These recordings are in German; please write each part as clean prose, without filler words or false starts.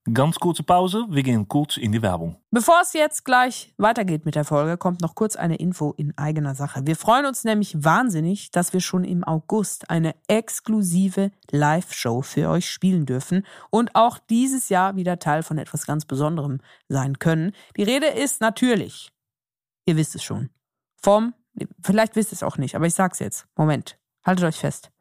Ganz kurze Pause, wir gehen kurz in die Werbung. Bevor es jetzt gleich weitergeht mit der Folge, kommt noch kurz eine Info in eigener Sache. Wir freuen uns nämlich wahnsinnig, dass wir schon im August eine exklusive Live-Show für euch spielen dürfen und auch dieses Jahr wieder Teil von etwas ganz Besonderem sein können. Die Rede ist natürlich, ihr wisst es schon, vielleicht wisst ihr es auch nicht, aber ich sag's jetzt. Moment, haltet euch fest.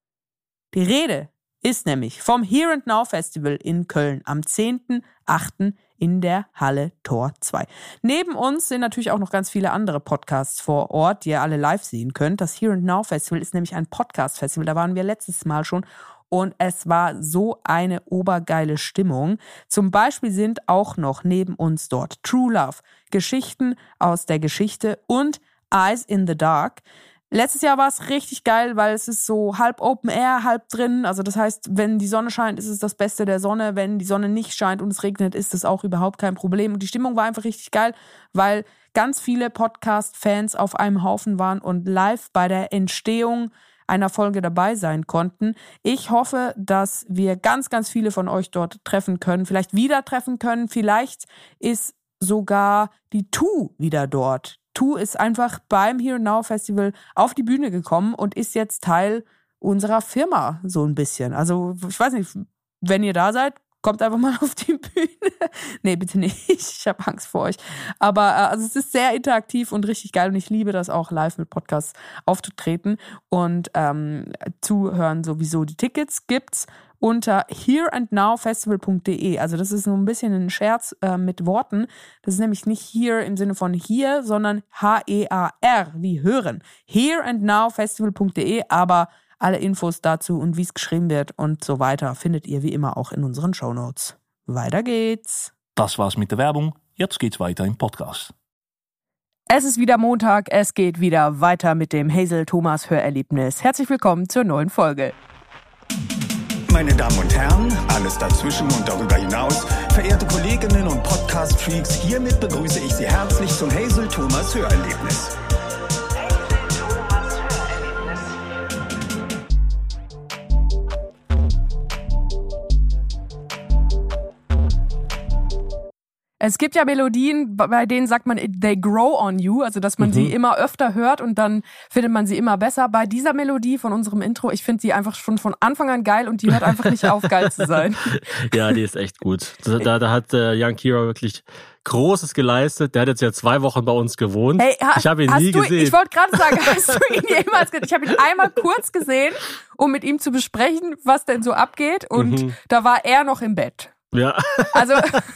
Die Rede ist nämlich vom Here and Now Festival in Köln am 10.8. in der Halle Tor 2. Neben uns sind natürlich auch noch ganz viele andere Podcasts vor Ort, die ihr alle live sehen könnt. Das Here and Now Festival ist nämlich ein Podcast-Festival, da waren wir letztes Mal schon und es war so eine obergeile Stimmung. Zum Beispiel sind auch noch neben uns dort True Love, Geschichten aus der Geschichte und Eyes in the Dark. Letztes Jahr war es richtig geil, weil es ist so halb Open Air, halb drin. Also das heißt, wenn die Sonne scheint, ist es das Beste der Sonne. Wenn die Sonne nicht scheint und es regnet, ist es auch überhaupt kein Problem. Und die Stimmung war einfach richtig geil, weil ganz viele Podcast-Fans auf einem Haufen waren und live bei der Entstehung einer Folge dabei sein konnten. Ich hoffe, dass wir ganz, ganz viele von euch dort treffen können, vielleicht wieder treffen können. Vielleicht ist sogar die Tu wieder dort. Tu ist einfach beim Here and Now Festival auf die Bühne gekommen und ist jetzt Teil unserer Firma so ein bisschen. Also ich weiß nicht, wenn ihr da seid, kommt einfach mal auf die Bühne. Nee, bitte nicht, ich habe Angst vor euch. Aber also es ist sehr interaktiv und richtig geil und ich liebe das auch, live mit Podcasts aufzutreten und zuhören sowieso. Die Tickets gibt's unter hereandnowfestival.de. Also das ist so ein bisschen ein Scherz mit Worten. Das ist nämlich nicht here im Sinne von hier, sondern H-E-A-R, wie hören. hereandnowfestival.de, aber alle Infos dazu und wie es geschrieben wird und so weiter findet ihr wie immer auch in unseren Shownotes. Weiter geht's. Das war's mit der Werbung. Jetzt geht's weiter im Podcast. Es ist wieder Montag, es geht wieder weiter mit dem Hazel Thomas Hörerlebnis. Herzlich willkommen zur neuen Folge. Meine Damen und Herren, alles dazwischen und darüber hinaus, verehrte Kolleginnen und Podcast-Freaks, hiermit begrüße ich Sie herzlich zum Hazel Thomas Hörerlebnis. Es gibt ja Melodien, bei denen sagt man, they grow on you, also dass man sie immer öfter hört und dann findet man sie immer besser. Bei dieser Melodie von unserem Intro, ich finde sie einfach schon von Anfang an geil und die hört einfach nicht auf, geil zu sein. Ja, die ist echt gut. Da hat Young Kira wirklich Großes geleistet. Der hat jetzt ja 2 Wochen bei uns gewohnt. Hey, ich habe ihn nie gesehen. Ich wollte gerade sagen, hast du ihn jemals gesehen? Ich habe ihn einmal kurz gesehen, um mit ihm zu besprechen, was denn so abgeht und da war er noch im Bett. Ja. Also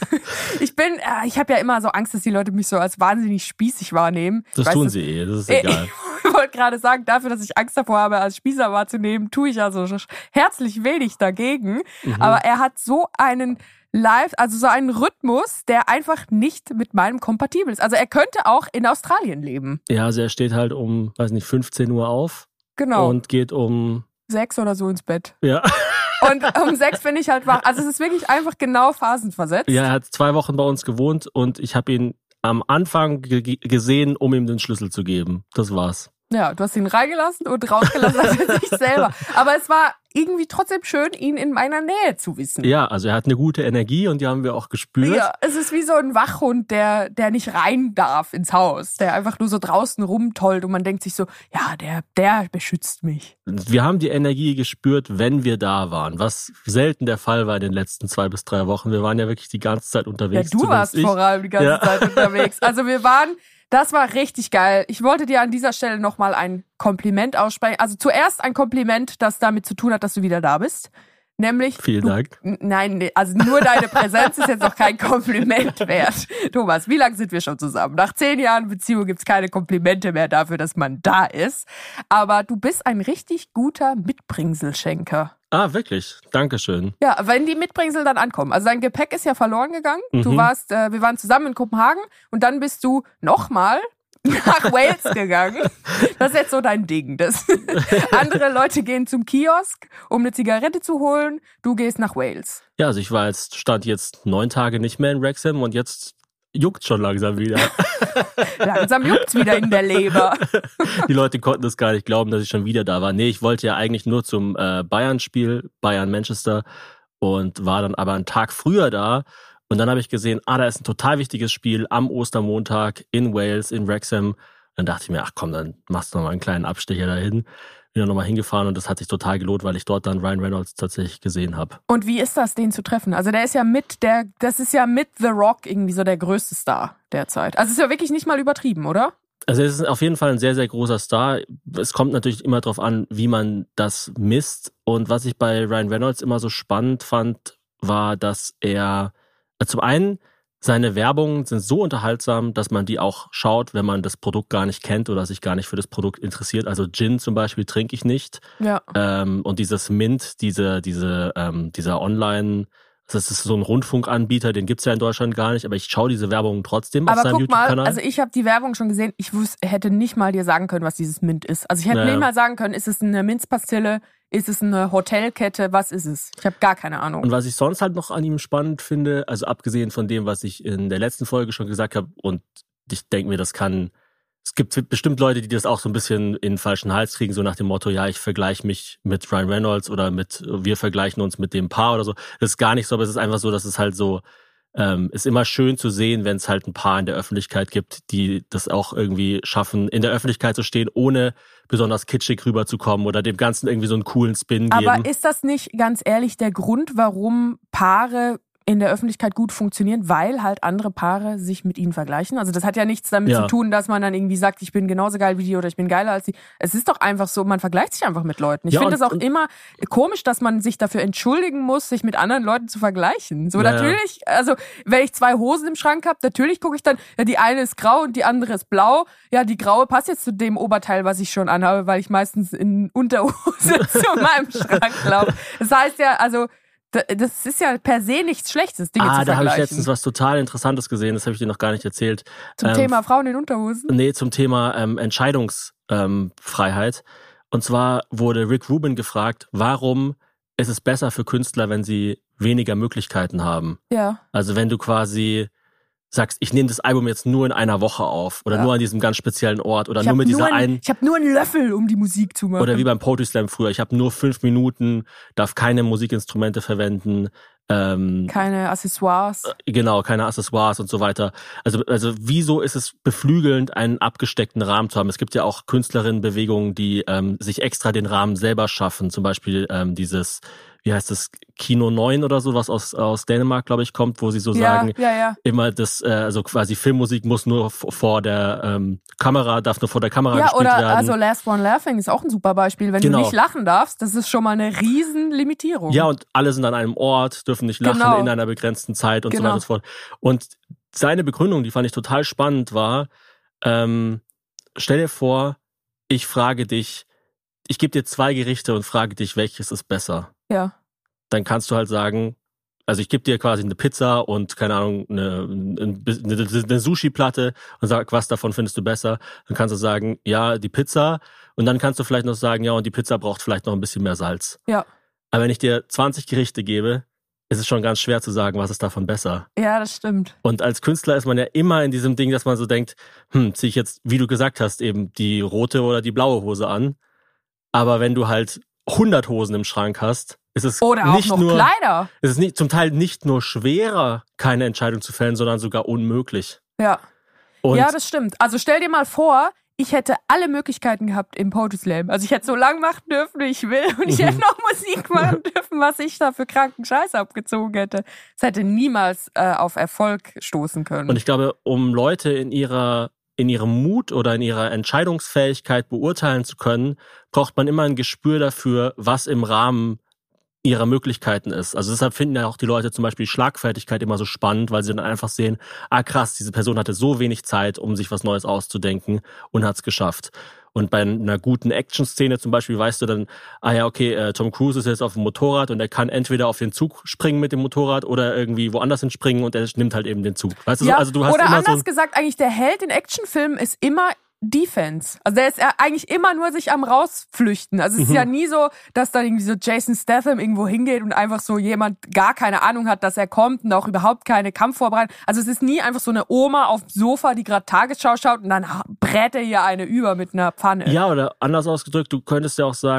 ich habe ja immer so Angst, dass die Leute mich so als wahnsinnig spießig wahrnehmen. Das tun sie das ist egal. Ich wollte gerade sagen, dafür, dass ich Angst davor habe, als Spießer wahrzunehmen, tue ich also herzlich wenig dagegen. Aber er hat so einen so einen Rhythmus, der einfach nicht mit meinem kompatibel ist. Also er könnte auch in Australien leben. Ja, also er steht halt um, 15 Uhr auf. Genau. Und geht um 6 oder so ins Bett. Ja. Und um 6 bin ich halt wach. Also es ist wirklich einfach genau phasenversetzt. Ja, er hat 2 Wochen bei uns gewohnt und ich habe ihn am Anfang gesehen, um ihm den Schlüssel zu geben. Das war's. Ja, du hast ihn reingelassen und rausgelassen für sich selber. Aber es war irgendwie trotzdem schön, ihn in meiner Nähe zu wissen. Ja, also er hat eine gute Energie und die haben wir auch gespürt. Ja, es ist wie so ein Wachhund, der nicht rein darf ins Haus, der einfach nur so draußen rumtollt und man denkt sich so, ja, der beschützt mich. Wir haben die Energie gespürt, wenn wir da waren, was selten der Fall war in den letzten 2 bis 3 Wochen. Wir waren ja wirklich die ganze Zeit unterwegs. Ja, du warst vor allem die ganze Zeit unterwegs. Also das war richtig geil. Ich wollte dir an dieser Stelle nochmal ein Kompliment aussprechen. Also zuerst ein Kompliment, das damit zu tun hat, dass du wieder da bist. Nämlich. Vielen Dank. Nein, also nur deine Präsenz ist jetzt noch kein Kompliment wert. Thomas, wie lange sind wir schon zusammen? Nach 10 Jahren Beziehung gibt's keine Komplimente mehr dafür, dass man da ist. Aber du bist ein richtig guter Mitbringselschenker. Ah, wirklich? Dankeschön. Ja, wenn die Mitbringsel dann ankommen. Also dein Gepäck ist ja verloren gegangen. Wir waren zusammen in Kopenhagen und dann bist du nochmal nach Wales gegangen. Das ist jetzt so dein Ding. Andere Leute gehen zum Kiosk, um eine Zigarette zu holen. Du gehst nach Wales. Ja, also stand jetzt 9 Tage nicht mehr in Wrexham und jetzt juckt schon langsam wieder. Langsam juckt's wieder in der Leber. Die Leute konnten es gar nicht glauben, dass ich schon wieder da war. Nee, ich wollte ja eigentlich nur zum Bayern-Spiel, Bayern-Manchester. und war dann aber einen Tag früher da. Und dann habe ich gesehen, da ist ein total wichtiges Spiel am Ostermontag in Wales, in Wrexham. Dann dachte ich mir, ach komm, dann machst du noch mal einen kleinen Abstecher dahin. Bin dann nochmal hingefahren und das hat sich total gelohnt, weil ich dort dann Ryan Reynolds tatsächlich gesehen habe. Und wie ist das, den zu treffen? Also der ist ja das ist ja mit The Rock irgendwie so der größte Star derzeit. Also ist ja wirklich nicht mal übertrieben, oder? Also es ist auf jeden Fall ein sehr, sehr großer Star. Es kommt natürlich immer darauf an, wie man das misst. Und was ich bei Ryan Reynolds immer so spannend fand, war, dass er zum einen seine Werbungen sind so unterhaltsam, dass man die auch schaut, wenn man das Produkt gar nicht kennt oder sich gar nicht für das Produkt interessiert. Also Gin zum Beispiel trinke ich nicht. Ja. Und dieses Mint, dieser Online, das ist so ein Rundfunkanbieter, den gibt's ja in Deutschland gar nicht, aber ich schaue diese Werbung trotzdem auf seinem YouTube-Kanal. Aber guck mal, also ich habe die Werbung schon gesehen, ich hätte nicht mal dir sagen können, was dieses Mint ist. Also ich hätte nicht mal sagen können, ist es eine Minzpastille, ist es eine Hotelkette, was ist es? Ich habe gar keine Ahnung. Und was ich sonst halt noch an ihm spannend finde, also abgesehen von dem, was ich in der letzten Folge schon gesagt habe, und ich denke mir, es gibt bestimmt Leute, die das auch so ein bisschen in den falschen Hals kriegen, so nach dem Motto, ja, ich vergleiche mich mit Ryan Reynolds oder wir vergleichen uns mit dem Paar oder so. Das ist gar nicht so, aber es ist einfach so, dass es halt so, ist immer schön zu sehen, wenn es halt ein Paar in der Öffentlichkeit gibt, die das auch irgendwie schaffen, in der Öffentlichkeit zu stehen, ohne besonders kitschig rüberzukommen oder dem Ganzen irgendwie so einen coolen Spin geben. Aber ist das nicht ganz ehrlich der Grund, warum Paare in der Öffentlichkeit gut funktionieren, weil halt andere Paare sich mit ihnen vergleichen? Also das hat ja nichts damit zu tun, dass man dann irgendwie sagt, ich bin genauso geil wie die oder ich bin geiler als die. Es ist doch einfach so, man vergleicht sich einfach mit Leuten. Ich finde es auch immer komisch, dass man sich dafür entschuldigen muss, sich mit anderen Leuten zu vergleichen. So natürlich, also wenn ich 2 Hosen im Schrank habe, natürlich gucke ich dann, ja, die eine ist grau und die andere ist blau. Ja, die graue passt jetzt zu dem Oberteil, was ich schon anhabe, weil ich meistens in Unterhose zu meinem Schrank laufe. Das heißt ja, also das ist ja per se nichts Schlechtes, Dinge zu vergleichen. Da habe ich letztens was total Interessantes gesehen, das habe ich dir noch gar nicht erzählt. Zum Thema Frauen in Unterhosen? Nee, zum Thema Entscheidungsfreiheit. Und zwar wurde Rick Rubin gefragt, warum ist es besser für Künstler, wenn sie weniger Möglichkeiten haben? Ja. Also wenn du quasi sagst, ich nehme das Album jetzt nur in einer Woche auf oder nur an diesem ganz speziellen Ort oder nur mit dieser einen... Ich habe nur einen Löffel, um die Musik zu machen. Oder wie beim Poetry Slam früher, ich habe nur 5 Minuten, darf keine Musikinstrumente verwenden. Keine Accessoires. Genau, keine Accessoires und so weiter. Also wieso ist es beflügelnd, einen abgesteckten Rahmen zu haben? Es gibt ja auch Künstlerinnenbewegungen, die sich extra den Rahmen selber schaffen. Zum Beispiel dieses, wie heißt das, Kino 9 oder so, was aus Dänemark, glaube ich, kommt, wo sie so sagen, immer das, also quasi Filmmusik muss nur vor der Kamera, darf nur vor der Kamera gespielt werden. Ja, oder also Last One Laughing ist auch ein super Beispiel. Wenn du nicht lachen darfst, das ist schon mal eine riesen Limitierung. Ja, und alle sind an einem Ort, dürfen nicht lachen in einer begrenzten Zeit und so weiter und so fort. Und seine Begründung, die fand ich total spannend, war, stell dir vor, ich frage dich, ich gebe dir 2 Gerichte und frage dich, welches ist besser. Ja. Dann kannst du halt sagen, also ich gebe dir quasi eine Pizza und, keine Ahnung, eine Sushi-Platte und sag, was davon findest du besser? Dann kannst du sagen, ja, die Pizza. Und dann kannst du vielleicht noch sagen, ja, und die Pizza braucht vielleicht noch ein bisschen mehr Salz. Ja. Aber wenn ich dir 20 Gerichte gebe, ist es schon ganz schwer zu sagen, was ist davon besser. Ja, das stimmt. Und als Künstler ist man ja immer in diesem Ding, dass man so denkt, ziehe ich jetzt, wie du gesagt hast, eben die rote oder die blaue Hose an. Aber wenn du halt 100 Hosen im Schrank hast, ist es oder nicht auch noch nur Kleider. Es ist nicht, zum Teil nicht nur schwerer, keine Entscheidung zu fällen, sondern sogar unmöglich. Ja. Ja, das stimmt. Also stell dir mal vor, ich hätte alle Möglichkeiten gehabt im Poetry Slam. Also ich hätte so lang machen dürfen, wie ich will. Und ich hätte noch Musik machen dürfen, was ich da für kranken Scheiß abgezogen hätte. Es hätte niemals auf Erfolg stoßen können. Und ich glaube, um Leute in ihrem Mut oder in ihrer Entscheidungsfähigkeit beurteilen zu können, braucht man immer ein Gespür dafür, was im Rahmen ihrer Möglichkeiten ist. Also deshalb finden ja auch die Leute zum Beispiel Schlagfertigkeit immer so spannend, weil sie dann einfach sehen, krass, diese Person hatte so wenig Zeit, um sich was Neues auszudenken und hat es geschafft. Und bei einer guten Action-Szene zum Beispiel weißt du dann, okay, Tom Cruise ist jetzt auf dem Motorrad und er kann entweder auf den Zug springen mit dem Motorrad oder irgendwie woanders hinspringen und er nimmt halt eben den Zug. Weißt du, also du hast oder immer anders gesagt, eigentlich der Held in Actionfilmen ist immer Defense. Also der ist eigentlich immer nur sich am rausflüchten. Also es ist ja nie so, dass dann irgendwie so Jason Statham irgendwo hingeht und einfach so jemand gar keine Ahnung hat, dass er kommt und auch überhaupt keine Kampfvorbereitung. Also es ist nie einfach so eine Oma auf dem Sofa, die gerade Tagesschau schaut und dann brät er hier eine über mit einer Pfanne. Ja, oder anders ausgedrückt, du könntest ja auch sagen,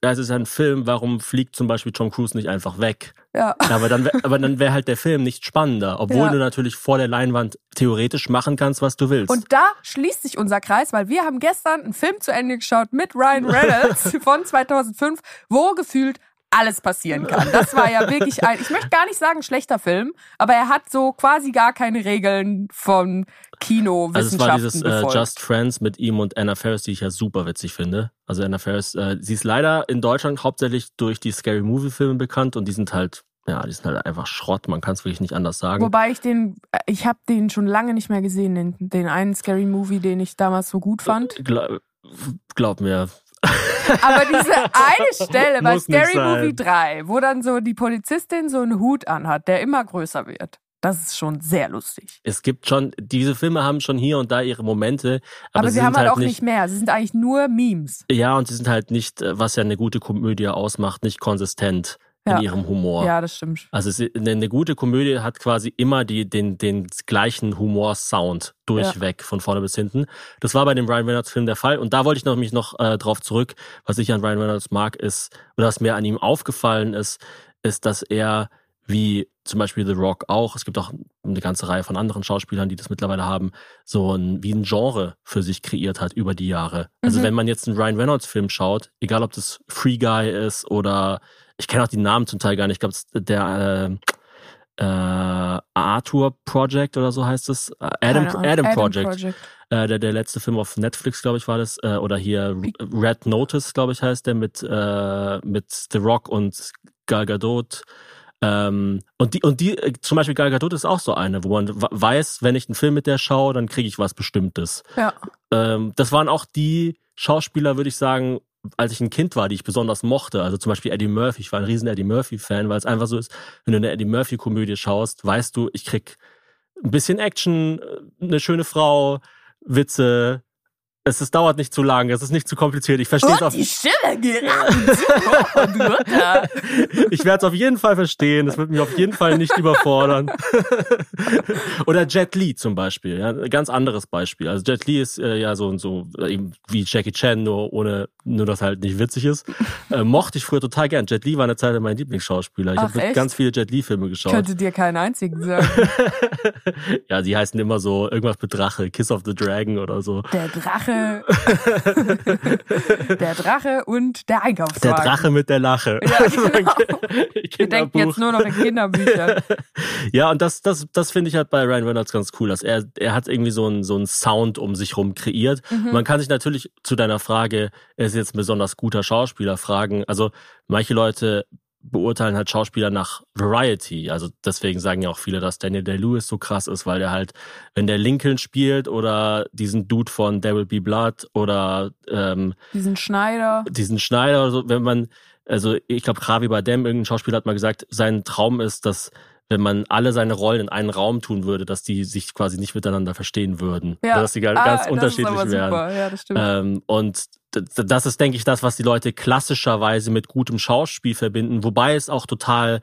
es ist ein Film, warum fliegt zum Beispiel Tom Cruise nicht einfach weg? Ja. Aber dann wäre halt der Film nicht spannender, obwohl du natürlich vor der Leinwand theoretisch machen kannst, was du willst. Und da schließt sich unser Kreis, weil wir haben gestern einen Film zu Ende geschaut mit Ryan Reynolds von 2005, wo gefühlt alles passieren kann. Das war ja wirklich ich möchte gar nicht sagen schlechter Film, aber er hat so quasi gar keine Regeln von Kinowissenschaften Also es war dieses Just Friends mit ihm und Anna Faris, die ich ja super witzig finde. Also Anna Faris, sie ist leider in Deutschland hauptsächlich durch die Scary Movie Filme bekannt und die sind halt einfach Schrott, man kann es wirklich nicht anders sagen. Wobei ich habe den schon lange nicht mehr gesehen, den einen Scary Movie, den ich damals so gut fand. Glaub mir. Aber diese eine Stelle bei Scary Movie 3, wo dann so die Polizistin so einen Hut anhat, der immer größer wird, das ist schon sehr lustig. Es gibt schon, diese Filme haben schon hier und da ihre Momente. Aber sie haben halt auch nicht mehr. Sie sind eigentlich nur Memes. Ja, und sie sind halt nicht, was ja eine gute Komödie ausmacht, nicht konsistent in ihrem Humor. Ja, das stimmt. Also eine gute Komödie hat quasi immer den gleichen Humor-Sound durchweg von vorne bis hinten. Das war bei dem Ryan Reynolds-Film der Fall. Und da wollte ich mich noch drauf zurück, was ich an Ryan Reynolds mag, ist, oder was mir an ihm aufgefallen ist, dass er, wie zum Beispiel The Rock auch, es gibt auch eine ganze Reihe von anderen Schauspielern, die das mittlerweile haben, wie ein Genre für sich kreiert hat über die Jahre. Also wenn man jetzt einen Ryan Reynolds-Film schaut, egal ob das Free Guy ist oder ich kenne auch die Namen zum Teil gar nicht. Ich glaube, der Arthur Project oder so heißt es. Adam Project. Der letzte Film auf Netflix, glaube ich, war das. Oder hier Red Notice, glaube ich, heißt der mit The Rock und Gal Gadot. Und die zum Beispiel Gal Gadot ist auch so eine, wo man weiß, wenn ich einen Film mit der schaue, dann kriege ich was Bestimmtes. Ja. Das waren auch die Schauspieler, würde ich sagen, als ich ein Kind war, die ich besonders mochte. Also zum Beispiel Eddie Murphy. Ich war ein riesen Eddie Murphy-Fan, weil es einfach so ist, wenn du eine Eddie Murphy-Komödie schaust, weißt du, ich krieg ein bisschen Action, eine schöne Frau, Witze. Es dauert nicht zu lang, es ist nicht zu kompliziert. Ich verstehe es auf die Stille geraten. Ich werde es auf jeden Fall verstehen. Es wird mich auf jeden Fall nicht überfordern. Oder Jet Li zum Beispiel. Ja, ein ganz anderes Beispiel. Also Jet Li ist ja so eben wie Jackie Chan, nur dass halt nicht witzig ist. Mochte ich früher total gern. Jet Li war eine Zeit lang mein Lieblingsschauspieler. Ich habe ganz viele Jet Li Filme geschaut. Ich könnte dir keinen einzigen sagen. Ja, die heißen immer so irgendwas mit Drache, Kiss of the Dragon oder so. Der Drache. Der Drache und der Einkaufswagen. Der Drache mit der Lache. Ja, genau. Wir denken jetzt nur noch in Kinderbüchern. Ja, und das finde ich halt bei Ryan Reynolds ganz cool, dass er hat irgendwie so einen Sound um sich rum kreiert. Man kann sich natürlich zu deiner Frage, er ist jetzt ein besonders guter Schauspieler, fragen. Also manche Leute beurteilen halt Schauspieler nach Variety. Also deswegen sagen ja auch viele, dass Daniel Day-Lewis so krass ist, weil der halt, wenn der Lincoln spielt oder diesen Dude von There Will Be Blood oder diesen Schneider oder so, ich glaube, Javi Bardem, irgendein Schauspieler hat mal gesagt, sein Traum ist, dass wenn man alle seine Rollen in einen Raum tun würde, dass die sich quasi nicht miteinander verstehen würden. Ja. Dass die ganz unterschiedlich wären. Super. Ja, das stimmt. Und das ist, denke ich, das, was die Leute klassischerweise mit gutem Schauspiel verbinden. Wobei es auch total,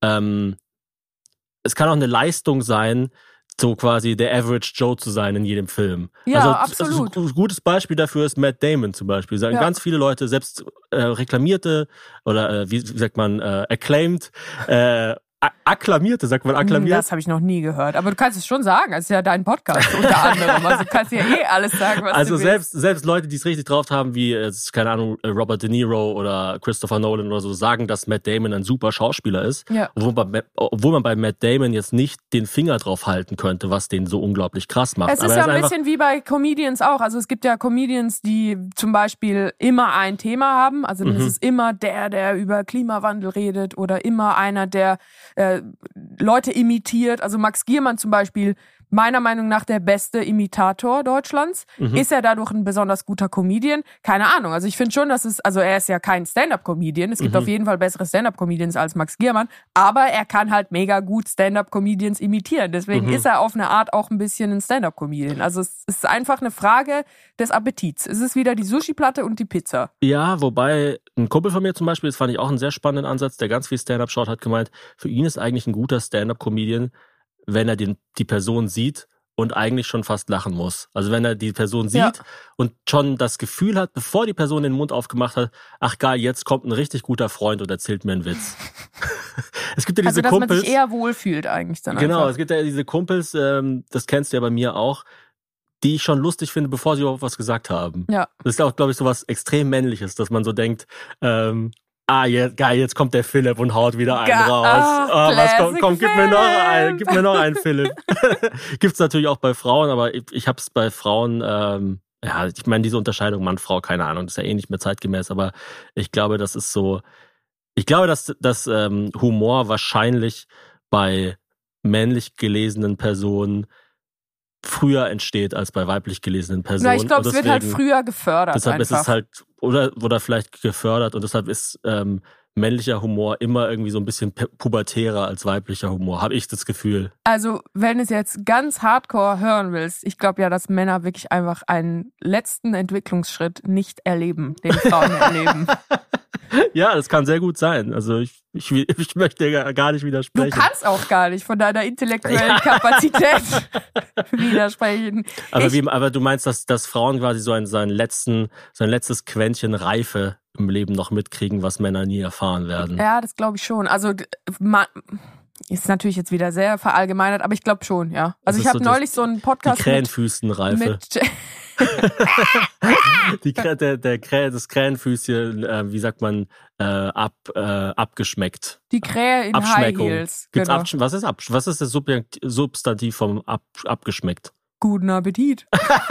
es kann auch eine Leistung sein, so quasi der Average Joe zu sein in jedem Film. Ja, absolut. Ein gutes Beispiel dafür ist Matt Damon zum Beispiel. Sagen ganz viele Leute, selbst reklamierte oder wie sagt man, acclaimed, Akklamierte, sagt man akklamiert? Das habe ich noch nie gehört. Aber du kannst es schon sagen. Es ist ja dein Podcast unter anderem. Also du kannst ja alles sagen, was du willst. Selbst Leute, die es richtig drauf haben, wie, keine Ahnung, Robert De Niro oder Christopher Nolan oder so, sagen, dass Matt Damon ein super Schauspieler ist. Ja. Obwohl man bei Matt Damon jetzt nicht den Finger drauf halten könnte, was den so unglaublich krass macht. Es ist ja ein bisschen wie bei Comedians auch. Also es gibt ja Comedians, die zum Beispiel immer ein Thema haben. Also es ist immer der über Klimawandel redet oder immer einer, der Leute imitiert. Also Max Giermann zum Beispiel, meiner Meinung nach der beste Imitator Deutschlands. Ist er dadurch ein besonders guter Comedian? Keine Ahnung. Also ich finde schon, er ist ja kein Stand-Up-Comedian. Es gibt auf jeden Fall bessere Stand-Up-Comedians als Max Giermann. Aber er kann halt mega gut Stand-Up-Comedians imitieren. Deswegen ist er auf eine Art auch ein bisschen ein Stand-Up-Comedian. Also es ist einfach eine Frage des Appetits. Es ist wieder die Sushi-Platte und die Pizza. Ja, wobei ein Kumpel von mir zum Beispiel, das fand ich auch einen sehr spannenden Ansatz, der ganz viel Stand-Up schaut, hat gemeint, für ihn ist eigentlich ein guter Stand-Up-Comedian, wenn er die Person sieht und eigentlich schon fast lachen muss. Also wenn er die Person sieht und schon das Gefühl hat, bevor die Person den Mund aufgemacht hat, ach geil, jetzt kommt ein richtig guter Freund und erzählt mir einen Witz. Es gibt ja diese Kumpels. Man sich eher wohlfühlt eigentlich dann Genau, einfach. Es gibt ja diese Kumpels, das kennst du ja bei mir auch, die ich schon lustig finde, bevor sie überhaupt was gesagt haben. Ja. Das ist auch, glaube ich, so was extrem Männliches, dass man so denkt, geil, jetzt kommt der Philipp und haut wieder einen raus. Komm, gib mir noch einen Philipp. Gibt's natürlich auch bei Frauen, aber ich hab's bei Frauen, ich meine, diese Unterscheidung Mann-Frau, keine Ahnung, das ist ja eh nicht mehr zeitgemäß, aber ich glaube, das ist so, dass Humor wahrscheinlich bei männlich gelesenen Personen früher entsteht als bei weiblich gelesenen Personen. Ja, ich glaube, es wird halt früher gefördert. Deshalb einfach. ist es halt, oder vielleicht gefördert und deshalb ist männlicher Humor immer irgendwie so ein bisschen pubertärer als weiblicher Humor, habe ich das Gefühl. Also, wenn du es jetzt ganz hardcore hören willst, ich glaube ja, dass Männer wirklich einfach einen letzten Entwicklungsschritt nicht erleben, den Frauen erleben. Ja, das kann sehr gut sein. Also ich möchte gar nicht widersprechen. Du kannst auch gar nicht von deiner intellektuellen Kapazität widersprechen. Aber du meinst, dass Frauen quasi so ein letztes Quäntchen Reife im Leben noch mitkriegen, was Männer nie erfahren werden? Ja, das glaube ich schon. Also ist natürlich jetzt wieder sehr verallgemeinert, aber ich glaube schon, ja. Also ich habe neulich so einen Podcast die Krähenfüßenreife. Das Krähenfüßchen, wie sagt man, abgeschmeckt. Die Krähe in High Heels. Genau. Was ist das Substantiv vom abgeschmeckt? Guten Appetit.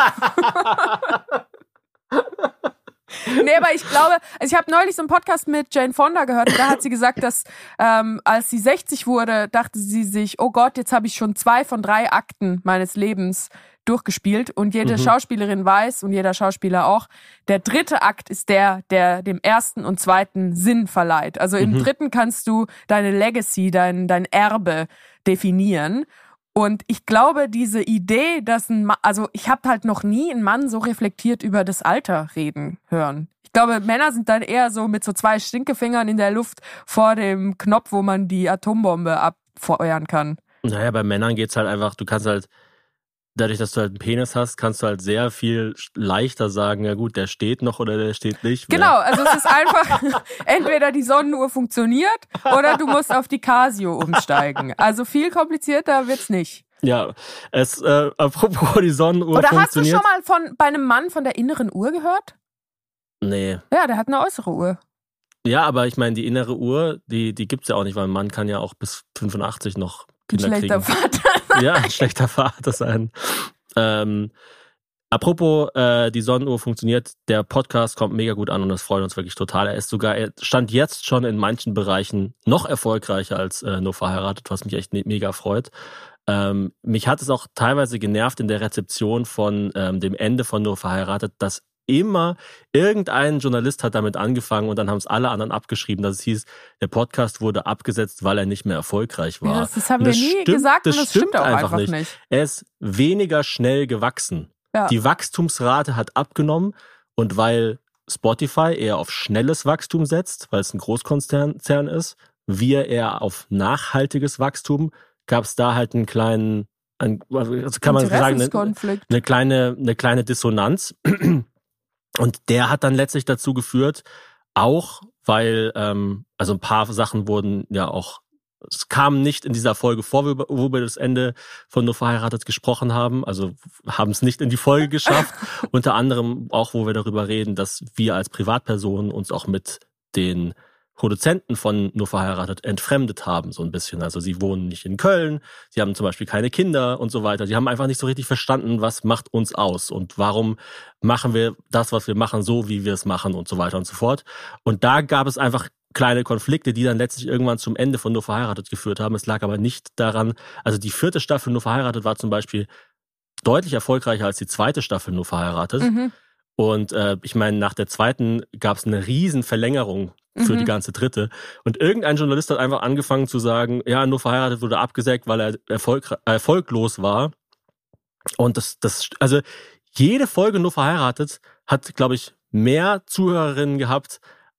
Nee, aber ich glaube, also ich habe neulich so einen Podcast mit Jane Fonda gehört und da hat sie gesagt, dass als sie 60 wurde, dachte sie sich, oh Gott, jetzt habe ich schon 2 von 3 Akten meines Lebens durchgespielt und jede Schauspielerin weiß und jeder Schauspieler auch, der 3. Akt ist der dem 1. und 2. Sinn verleiht. Also im 3. kannst du deine Legacy, dein Erbe definieren. Und ich glaube, diese Idee, dass also ich habe halt noch nie einen Mann so reflektiert über das Alter reden hören. Ich glaube, Männer sind dann eher so mit so 2 Stinkefingern in der Luft vor dem Knopf, wo man die Atombombe abfeuern kann. Naja, bei Männern geht's halt einfach, du kannst halt, dadurch, dass du halt einen Penis hast, kannst du halt sehr viel leichter sagen, ja gut, der steht noch oder der steht nicht mehr. Genau, also es ist einfach, entweder die Sonnenuhr funktioniert oder du musst auf die Casio umsteigen. Also viel komplizierter wird's nicht. Ja, apropos die Sonnenuhr oder funktioniert. Oder hast du schon mal bei einem Mann von der inneren Uhr gehört? Nee. Ja, der hat eine äußere Uhr. Ja, aber ich meine, die innere Uhr, die gibt's ja auch nicht, weil ein Mann kann ja auch bis 85 noch Kinder kriegen. Schlechter Vater sein. Ja, ein schlechter Vater sein. Apropos, die Sonnenuhr funktioniert, der Podcast kommt mega gut an und das freut uns wirklich total. Er stand jetzt schon in manchen Bereichen noch erfolgreicher als Nur verheiratet, was mich echt mega freut. Mich hat es auch teilweise genervt in der Rezeption von dem Ende von Nur verheiratet, dass immer irgendein Journalist hat damit angefangen und dann haben es alle anderen abgeschrieben, dass es hieß, der Podcast wurde abgesetzt, weil er nicht mehr erfolgreich war. Ja, das haben wir nie gesagt und das stimmt auch einfach nicht. Er ist weniger schnell gewachsen. Ja. Die Wachstumsrate hat abgenommen und weil Spotify eher auf schnelles Wachstum setzt, weil es ein Großkonzern ist, wir eher auf nachhaltiges Wachstum, gab es da halt einen kleinen, also kann man sagen, eine kleine Dissonanz. Und der hat dann letztlich dazu geführt, auch weil, also ein paar Sachen wurden ja auch, es kam nicht in dieser Folge vor, wo wir das Ende von Nur verheiratet gesprochen haben, also haben es nicht in die Folge geschafft. Unter anderem auch, wo wir darüber reden, dass wir als Privatpersonen uns auch mit den Produzenten von Nur verheiratet entfremdet haben, so ein bisschen. Also sie wohnen nicht in Köln, sie haben zum Beispiel keine Kinder und so weiter. Sie haben einfach nicht so richtig verstanden, was macht uns aus und warum machen wir das, was wir machen, so wie wir es machen und so weiter und so fort. Und da gab es einfach kleine Konflikte, die dann letztlich irgendwann zum Ende von Nur verheiratet geführt haben. Es lag aber nicht daran, also die 4. Staffel Nur verheiratet war zum Beispiel deutlich erfolgreicher als die 2. Staffel Nur verheiratet. Und ich meine, nach der 2. gab es eine riesen Verlängerung für die ganze 3. Und irgendein Journalist hat einfach angefangen zu sagen, ja, Nur verheiratet wurde abgesägt, weil er erfolglos war. Und also jede Folge Nur verheiratet hat, glaube ich, mehr Zuhörerinnen gehabt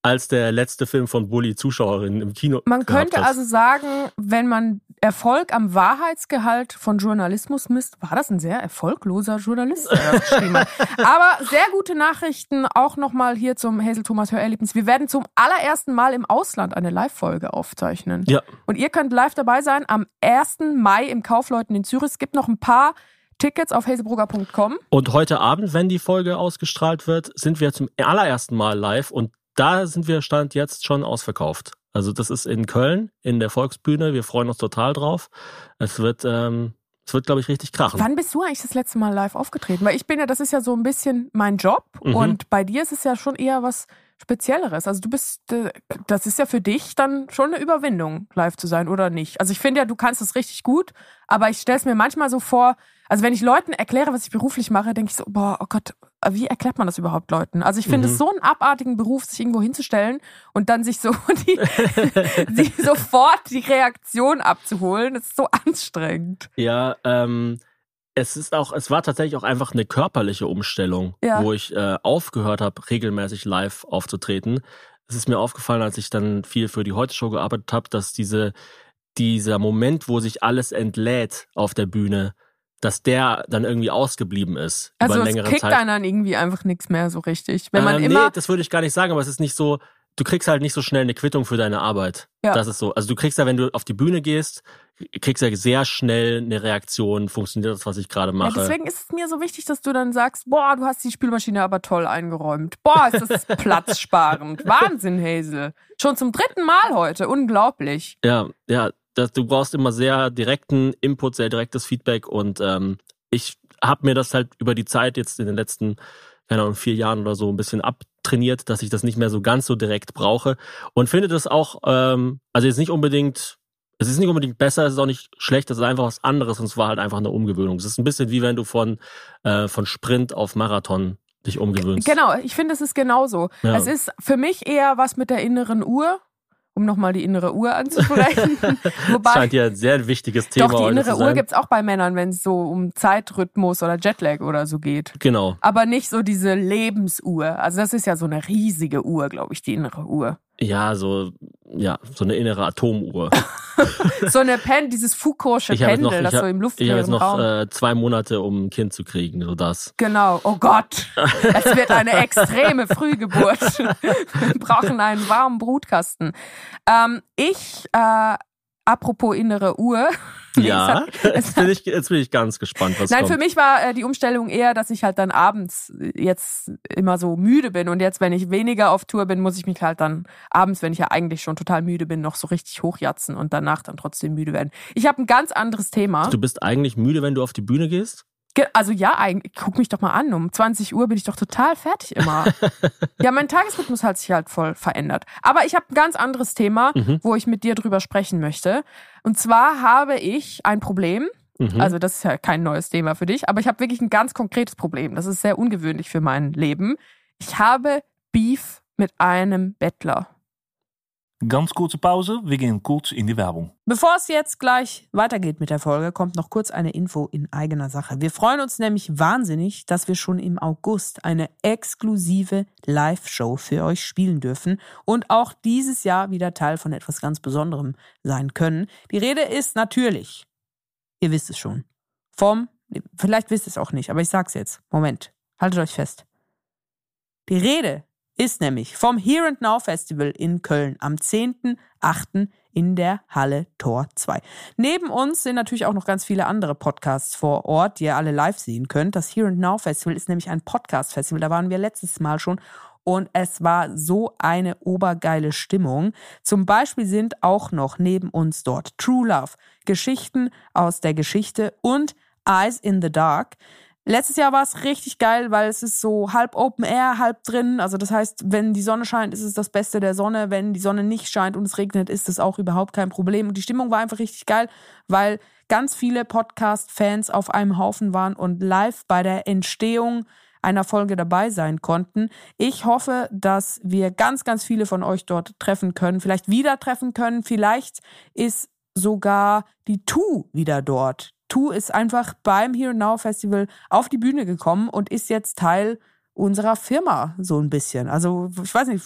als der letzte Film von Bully-Zuschauerinnen im Kino. Man könnte also sagen, wenn man Erfolg am Wahrheitsgehalt von Journalismus misst, war das ein sehr erfolgloser Journalist, der das geschrieben hat. Aber sehr gute Nachrichten auch nochmal hier zum Hazel Thomas Hörerlebnis. Wir werden zum allerersten Mal im Ausland eine Live-Folge aufzeichnen. Ja. Und ihr könnt live dabei sein am 1. Mai im Kaufleuten in Zürich. Es gibt noch ein paar Tickets auf hazelbrugger.com. Und heute Abend, wenn die Folge ausgestrahlt wird, sind wir zum allerersten Mal live und da sind wir Stand jetzt schon ausverkauft. Also das ist in Köln, in der Volksbühne. Wir freuen uns total drauf. Es wird, glaube ich, richtig krachen. Wann bist du eigentlich das letzte Mal live aufgetreten? Weil das ist ja so ein bisschen mein Job und bei dir ist es ja schon eher was Spezielleres. Also das ist ja für dich dann schon eine Überwindung, live zu sein, oder nicht? Also ich finde ja, du kannst es richtig gut, aber ich stelle es mir manchmal so vor, also wenn ich Leuten erkläre, was ich beruflich mache, denke ich so, boah, oh Gott, wie erklärt man das überhaupt Leuten? Also ich finde es so einen abartigen Beruf, sich irgendwo hinzustellen und dann sich so sofort die Reaktion abzuholen. Das ist so anstrengend. Ja, es war tatsächlich auch einfach eine körperliche Umstellung, wo ich aufgehört habe, regelmäßig live aufzutreten. Es ist mir aufgefallen, als ich dann viel für die Heute-Show gearbeitet habe, dass dieser Moment, wo sich alles entlädt auf der Bühne, dass der dann irgendwie ausgeblieben ist. Also über es längere kriegt Zeit. einen dann irgendwie einfach nichts mehr so richtig. Wenn man Nee, das würde ich gar nicht sagen, aber es ist nicht so, du kriegst halt nicht so schnell eine Quittung für deine Arbeit. Ja. Das ist so. Also du kriegst ja, wenn du auf die Bühne gehst, kriegst ja sehr schnell eine Reaktion, funktioniert das, was ich gerade mache. Ja, deswegen ist es mir so wichtig, dass du dann sagst, boah, du hast die Spülmaschine aber toll eingeräumt. Boah, ist das platzsparend. Wahnsinn, Hazel. Schon zum 3. Mal heute. Unglaublich. Ja. Du brauchst immer sehr direkten Input, sehr direktes Feedback und ich habe mir das halt über die Zeit jetzt in den letzten 4 Jahren oder so ein bisschen abtrainiert, dass ich das nicht mehr so ganz so direkt brauche und finde das auch, also es ist nicht unbedingt besser, es ist auch nicht schlecht, das ist einfach was anderes und es war halt einfach eine Umgewöhnung. Es ist ein bisschen wie wenn du von Sprint auf Marathon dich umgewöhnst. Genau, ich finde, es ist genauso. Ja. Es ist für mich eher was mit der inneren Uhr, um nochmal die innere Uhr anzusprechen. Wobei, das scheint ja ein sehr wichtiges Thema doch, die innere Uhr gibt's auch bei Männern, wenn es so um Zeitrhythmus oder Jetlag oder so geht. Genau. Aber nicht so diese Lebensuhr. Also das ist ja so eine riesige Uhr, glaube ich, die innere Uhr. Ja, so eine innere Atomuhr. So eine dieses Foucault'sche Pendel, das so im luftleeren Raum. Ich habe jetzt noch 2 Monate, um ein Kind zu kriegen, so das. Genau, oh Gott, es wird eine extreme Frühgeburt. Wir brauchen einen warmen Brutkasten. Apropos innere Uhr. Ja, jetzt bin ich ganz gespannt, was kommt. Nein, für mich war die Umstellung eher, dass ich halt dann abends jetzt immer so müde bin. Und jetzt, wenn ich weniger auf Tour bin, muss ich mich halt dann abends, wenn ich ja eigentlich schon total müde bin, noch so richtig hochjatzen und danach dann trotzdem müde werden. Ich habe ein ganz anderes Thema. Du bist eigentlich müde, wenn du auf die Bühne gehst? Also ja, eigentlich, guck mich doch mal an, um 20 Uhr bin ich doch total fertig immer. Ja, mein Tagesrhythmus hat sich halt voll verändert. Aber ich habe ein ganz anderes Thema, wo ich mit dir drüber sprechen möchte. Und zwar habe ich ein Problem, also das ist ja kein neues Thema für dich, aber ich habe wirklich ein ganz konkretes Problem. Das ist sehr ungewöhnlich für mein Leben. Ich habe Beef mit einem Bettler. Ganz kurze Pause, wir gehen kurz in die Werbung. Bevor es jetzt gleich weitergeht mit der Folge, kommt noch kurz eine Info in eigener Sache. Wir freuen uns nämlich wahnsinnig, dass wir schon im August eine exklusive Live-Show für euch spielen dürfen und auch dieses Jahr wieder Teil von etwas ganz Besonderem sein können. Die Rede ist natürlich, ihr wisst es schon, vielleicht wisst ihr es auch nicht, aber ich sag's jetzt. Moment, haltet euch fest. Die Rede ist nämlich vom Here and Now Festival in Köln am 10.8. in der Halle Tor 2. Neben uns sind natürlich auch noch ganz viele andere Podcasts vor Ort, die ihr alle live sehen könnt. Das Here and Now Festival ist nämlich ein Podcast-Festival. Da waren wir letztes Mal schon und es war so eine obergeile Stimmung. Zum Beispiel sind auch noch neben uns dort True Love, Geschichten aus der Geschichte und Eyes in the Dark. Letztes Jahr war es richtig geil, weil es ist so halb Open Air, halb drin. Also das heißt, wenn die Sonne scheint, ist es das Beste der Sonne. Wenn die Sonne nicht scheint und es regnet, ist es auch überhaupt kein Problem. Und die Stimmung war einfach richtig geil, weil ganz viele Podcast-Fans auf einem Haufen waren und live bei der Entstehung einer Folge dabei sein konnten. Ich hoffe, dass wir ganz, ganz viele von euch dort treffen können, vielleicht wieder treffen können. Vielleicht ist sogar die Tu wieder dort. Tu ist einfach beim Here and Now Festival auf die Bühne gekommen und ist jetzt Teil unserer Firma so ein bisschen. Also ich weiß nicht,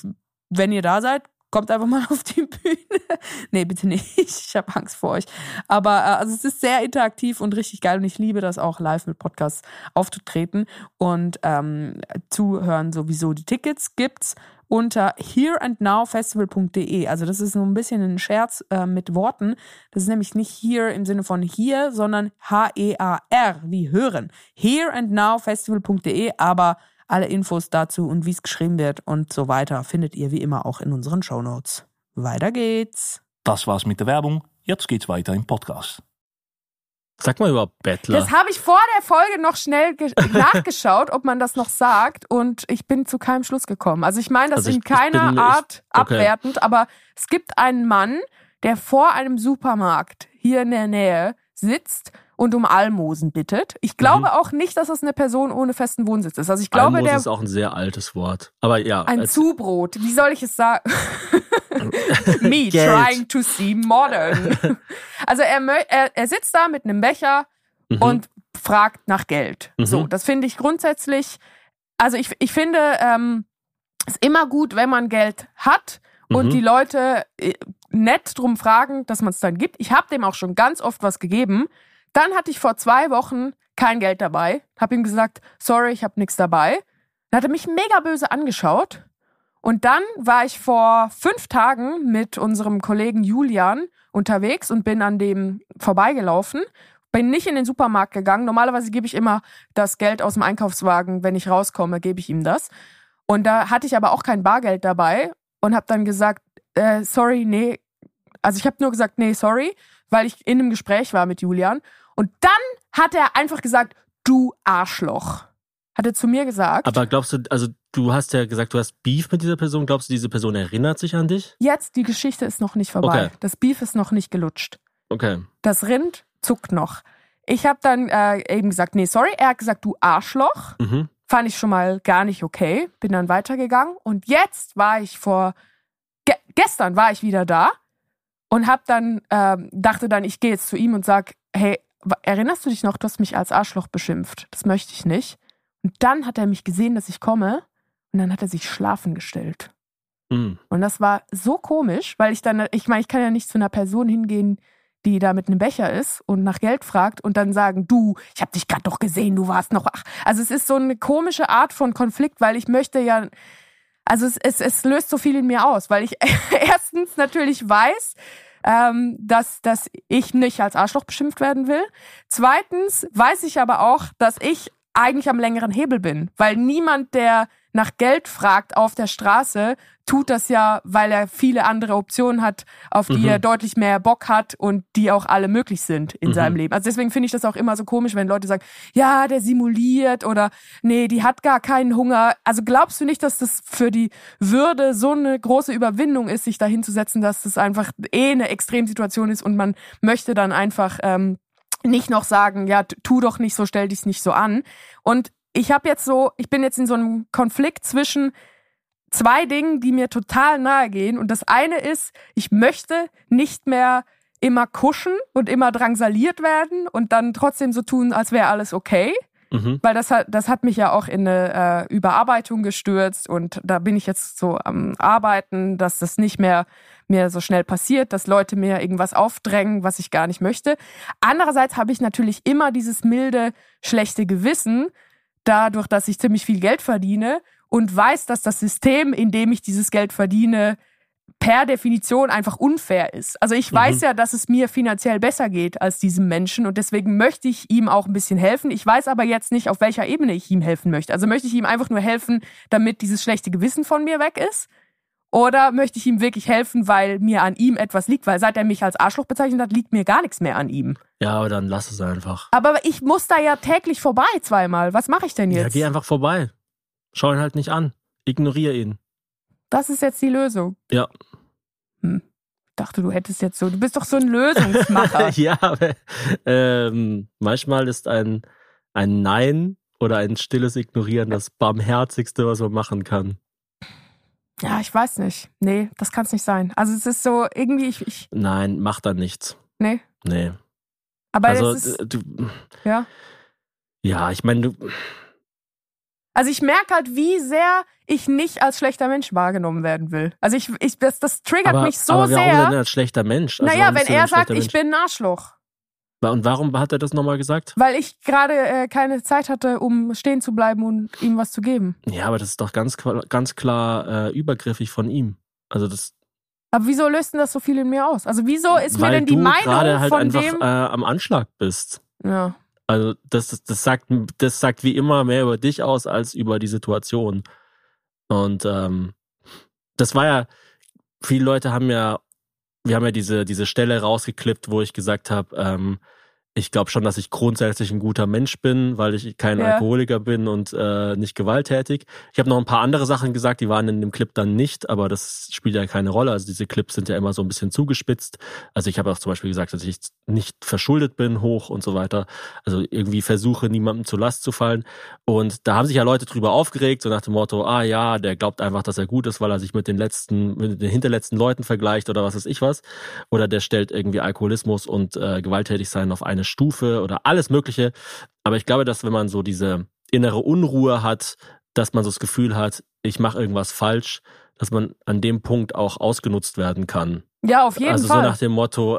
wenn ihr da seid, kommt einfach mal auf die Bühne. Nee, bitte nicht. Ich habe Angst vor euch. Aber also es ist sehr interaktiv und richtig geil. Und ich liebe das auch, live mit Podcasts aufzutreten. Und zuhören sowieso. Die Tickets gibt's unter hereandnowfestival.de. Also das ist so ein bisschen ein Scherz mit Worten. Das ist nämlich nicht here im Sinne von hier, sondern H-E-A-R, wie hören. hereandnowfestival.de, aber alle Infos dazu und wie es geschrieben wird und so weiter findet ihr wie immer auch in unseren Shownotes. Weiter geht's. Das war's mit der Werbung. Jetzt geht's weiter im Podcast. Sag mal über Bettler. Das habe ich vor der Folge noch schnell nachgeschaut, ob man das noch sagt und ich bin zu keinem Schluss gekommen. Also ich meine das in keiner Art abwertend, aber es gibt einen Mann, der vor einem Supermarkt hier in der Nähe sitzt und um Almosen bittet. Ich glaube auch nicht, dass es eine Person ohne festen Wohnsitz ist. Also ich glaube, Almosen ist auch ein sehr altes Wort. Aber ja. Ein Zubrot. Wie soll ich es sagen? Me trying to seem modern. Also er sitzt da mit einem Becher und fragt nach Geld. So, das finde ich grundsätzlich, also ich finde es immer gut, wenn man Geld hat und die Leute nett drum fragen, dass man es dann gibt. Ich habe dem auch schon ganz oft was gegeben. Dann hatte ich vor 2 Wochen kein Geld dabei. Habe ihm gesagt, sorry, ich habe nichts dabei. Dann hat er mich mega böse angeschaut. Und dann war ich vor 5 Tagen mit unserem Kollegen Julian unterwegs und bin an dem vorbeigelaufen. Bin nicht in den Supermarkt gegangen. Normalerweise gebe ich immer das Geld aus dem Einkaufswagen. Wenn ich rauskomme, gebe ich ihm das. Und da hatte ich aber auch kein Bargeld dabei und habe dann gesagt, sorry, nee. Also ich habe nur gesagt, nee, sorry, weil ich in einem Gespräch war mit Julian. Und dann hat er einfach gesagt, du Arschloch. Hat er zu mir gesagt. Aber glaubst du, also du hast ja gesagt, du hast Beef mit dieser Person. Glaubst du, diese Person erinnert sich an dich? Jetzt, die Geschichte ist noch nicht vorbei. Okay. Das Beef ist noch nicht gelutscht. Okay. Das Rind zuckt noch. Ich habe dann eben gesagt, nee, sorry. Er hat gesagt, du Arschloch. Fand ich schon mal gar nicht okay. Bin dann weitergegangen. Und jetzt war ich gestern war ich wieder da und hab dann, dachte dann, ich gehe jetzt zu ihm und sag, hey, erinnerst du dich noch, du hast mich als Arschloch beschimpft. Das möchte ich nicht. Und dann hat er mich gesehen, dass ich komme und dann hat er sich schlafen gestellt. Und das war so komisch, weil ich kann ja nicht zu einer Person hingehen, die da mit einem Becher ist und nach Geld fragt und dann sagen, du, ich habe dich gerade doch gesehen, du warst noch... Also es ist so eine komische Art von Konflikt, weil ich möchte ja... Also es löst so viel in mir aus, weil ich erstens natürlich weiß, dass ich nicht als Arschloch beschimpft werden will. Zweitens weiß ich aber auch, dass ich eigentlich am längeren Hebel bin, weil niemand, der nach Geld fragt auf der Straße, tut das ja, weil er viele andere Optionen hat, auf die er deutlich mehr Bock hat und die auch alle möglich sind in seinem Leben. Also deswegen finde ich das auch immer so komisch, wenn Leute sagen, ja, der simuliert oder nee, die hat gar keinen Hunger. Also glaubst du nicht, dass das für die Würde so eine große Überwindung ist, sich da hinzusetzen, dass das einfach eine Extremsituation ist und man möchte dann einfach nicht noch sagen, ja, tu doch nicht so, stell dich nicht so an. Und ich bin jetzt in so einem Konflikt zwischen 2 Dingen, die mir total nahe gehen. Und das eine ist, ich möchte nicht mehr immer kuschen und immer drangsaliert werden und dann trotzdem so tun, als wäre alles okay. Weil das hat mich ja auch in eine Überarbeitung gestürzt und da bin ich jetzt so am Arbeiten, dass das nicht mehr so schnell passiert, dass Leute mir irgendwas aufdrängen, was ich gar nicht möchte. Andererseits habe ich natürlich immer dieses milde, schlechte Gewissen, dadurch, dass ich ziemlich viel Geld verdiene und weiß, dass das System, in dem ich dieses Geld verdiene, per Definition einfach unfair ist. Also ich weiß ja, dass es mir finanziell besser geht als diesem Menschen und deswegen möchte ich ihm auch ein bisschen helfen. Ich weiß aber jetzt nicht, auf welcher Ebene ich ihm helfen möchte. Also möchte ich ihm einfach nur helfen, damit dieses schlechte Gewissen von mir weg ist? Oder möchte ich ihm wirklich helfen, weil mir an ihm etwas liegt? Weil seit er mich als Arschloch bezeichnet hat, liegt mir gar nichts mehr an ihm. Ja, aber dann lass es einfach. Aber ich muss da ja täglich vorbei 2-mal. Was mache ich denn jetzt? Ja, geh einfach vorbei. Schau ihn halt nicht an. Ignoriere ihn. Das ist jetzt die Lösung. Ja. Ich dachte, du bist doch so ein Lösungsmacher. Ja, aber manchmal ist ein Nein oder ein stilles Ignorieren das Barmherzigste, was man machen kann. Ja, ich weiß nicht. Nee, das kann es nicht sein. Also es ist so, irgendwie Nein, mach da nichts. Nee? Nee. Aber also, es ist... du... Ja? Ja, ich meine, Also ich merke halt, wie sehr ich nicht als schlechter Mensch wahrgenommen werden will. Also das triggert mich so sehr. Aber warum denn als schlechter Mensch? Also naja, wenn er sagt, ich bin ein Arschloch. Und warum hat er das nochmal gesagt? Weil ich gerade keine Zeit hatte, um stehen zu bleiben und ihm was zu geben. Ja, aber das ist doch ganz klar übergriffig von ihm. Also das. Aber wieso löst denn das so viel in mir aus? Also wieso ist mir denn die Meinung von dem... Weil du gerade halt einfach am Anschlag bist. Ja. Also das sagt wie immer mehr über dich aus als über die Situation. Und das war ja, viele Leute wir haben ja diese Stelle rausgeklippt, wo ich gesagt habe, ich glaube schon, dass ich grundsätzlich ein guter Mensch bin, weil ich kein Alkoholiker bin und nicht gewalttätig. Ich habe noch ein paar andere Sachen gesagt, die waren in dem Clip dann nicht, aber das spielt ja keine Rolle. Also diese Clips sind ja immer so ein bisschen zugespitzt. Also ich habe auch zum Beispiel gesagt, dass ich nicht verschuldet bin, hoch und so weiter. Also irgendwie versuche, niemandem zur Last zu fallen. Und da haben sich ja Leute drüber aufgeregt, so nach dem Motto, der glaubt einfach, dass er gut ist, weil er sich mit den hinterletzten Leuten vergleicht oder was weiß ich was. Oder der stellt irgendwie Alkoholismus und Gewalttätigsein auf eine Stufe oder alles Mögliche. Aber ich glaube, dass wenn man so diese innere Unruhe hat, dass man so das Gefühl hat, ich mache irgendwas falsch, dass man an dem Punkt auch ausgenutzt werden kann. Ja, auf jeden Fall. Also so nach dem Motto,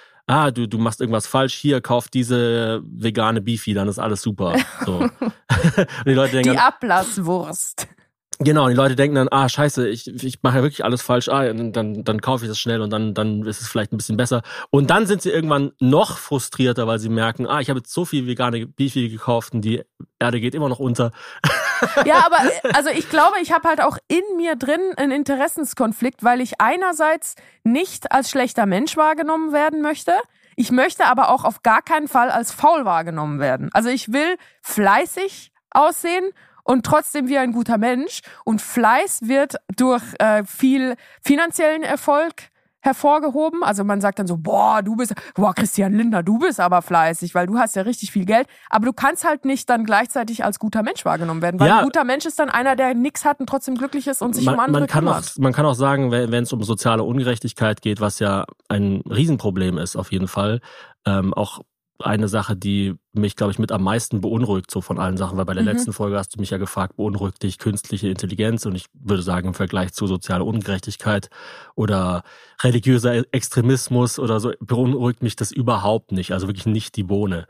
du machst irgendwas falsch, hier, kauf diese vegane Beefy, dann ist alles super. So. Und die Leute denken, die Ablasswurst. Genau, die Leute denken dann, scheiße, ich mache ja wirklich alles falsch, dann kaufe ich das schnell und dann ist es vielleicht ein bisschen besser. Und dann sind sie irgendwann noch frustrierter, weil sie merken, ich habe jetzt so viel vegane Beefy gekauft und die Erde geht immer noch unter. Ja, aber also ich glaube, ich habe halt auch in mir drin einen Interessenskonflikt, weil ich einerseits nicht als schlechter Mensch wahrgenommen werden möchte. Ich möchte aber auch auf gar keinen Fall als faul wahrgenommen werden. Also ich will fleißig aussehen und trotzdem wie ein guter Mensch. Und Fleiß wird durch viel finanziellen Erfolg hervorgehoben. Also man sagt dann so, Christian Lindner, du bist aber fleißig, weil du hast ja richtig viel Geld. Aber du kannst halt nicht dann gleichzeitig als guter Mensch wahrgenommen werden. Weil ein guter Mensch ist dann einer, der nichts hat und trotzdem glücklich ist und sich um andere kümmert. Man kann auch sagen, wenn es um soziale Ungerechtigkeit geht, was ja ein Riesenproblem ist auf jeden Fall, auch eine Sache, die mich, glaube ich, mit am meisten beunruhigt, so von allen Sachen, weil bei der letzten Folge hast du mich ja gefragt, beunruhigt dich künstliche Intelligenz? Und ich würde sagen, im Vergleich zu sozialer Ungerechtigkeit oder religiöser Extremismus oder so, beunruhigt mich das überhaupt nicht, also wirklich nicht die Bohne.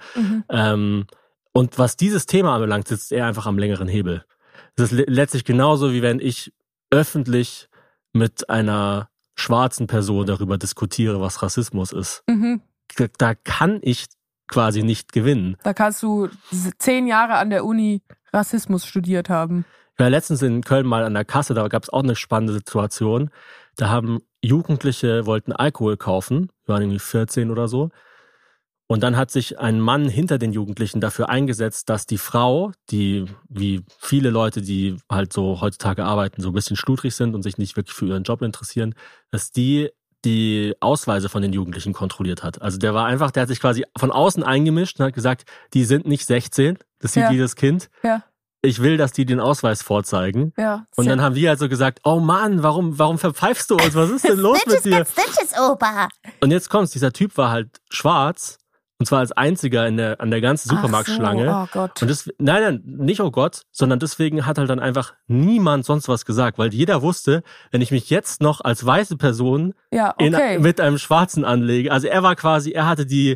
Und was dieses Thema anbelangt, sitzt er einfach am längeren Hebel. Das ist letztlich genauso, wie wenn ich öffentlich mit einer schwarzen Person darüber diskutiere, was Rassismus ist. Da kann ich quasi nicht gewinnen. Da kannst du 10 Jahre an der Uni Rassismus studiert haben. Ich war letztens in Köln mal an der Kasse, da gab es auch eine spannende Situation. Da haben Jugendliche, wollten Alkohol kaufen, waren irgendwie 14 oder so. Und dann hat sich ein Mann hinter den Jugendlichen dafür eingesetzt, dass die Frau, die wie viele Leute, die halt so heutzutage arbeiten, so ein bisschen schludrig sind und sich nicht wirklich für ihren Job interessieren, dass die Ausweise von den Jugendlichen kontrolliert hat. Also der hat sich quasi von außen eingemischt und hat gesagt, die sind nicht 16, das sieht jedes Kind. Ja. Ich will, dass die den Ausweis vorzeigen. Ja. Und dann haben die also gesagt, oh Mann, warum verpfeifst du uns? Was ist denn los mit dir? Snitches, Opa. Und jetzt kommt's, dieser Typ war halt schwarz. Und zwar als einziger an der ganzen Supermarktschlange. Oh Gott. Und nein, nicht oh Gott, sondern deswegen hat halt dann einfach niemand sonst was gesagt, weil jeder wusste, wenn ich mich jetzt noch als weiße Person mit einem Schwarzen anlege, also er hatte die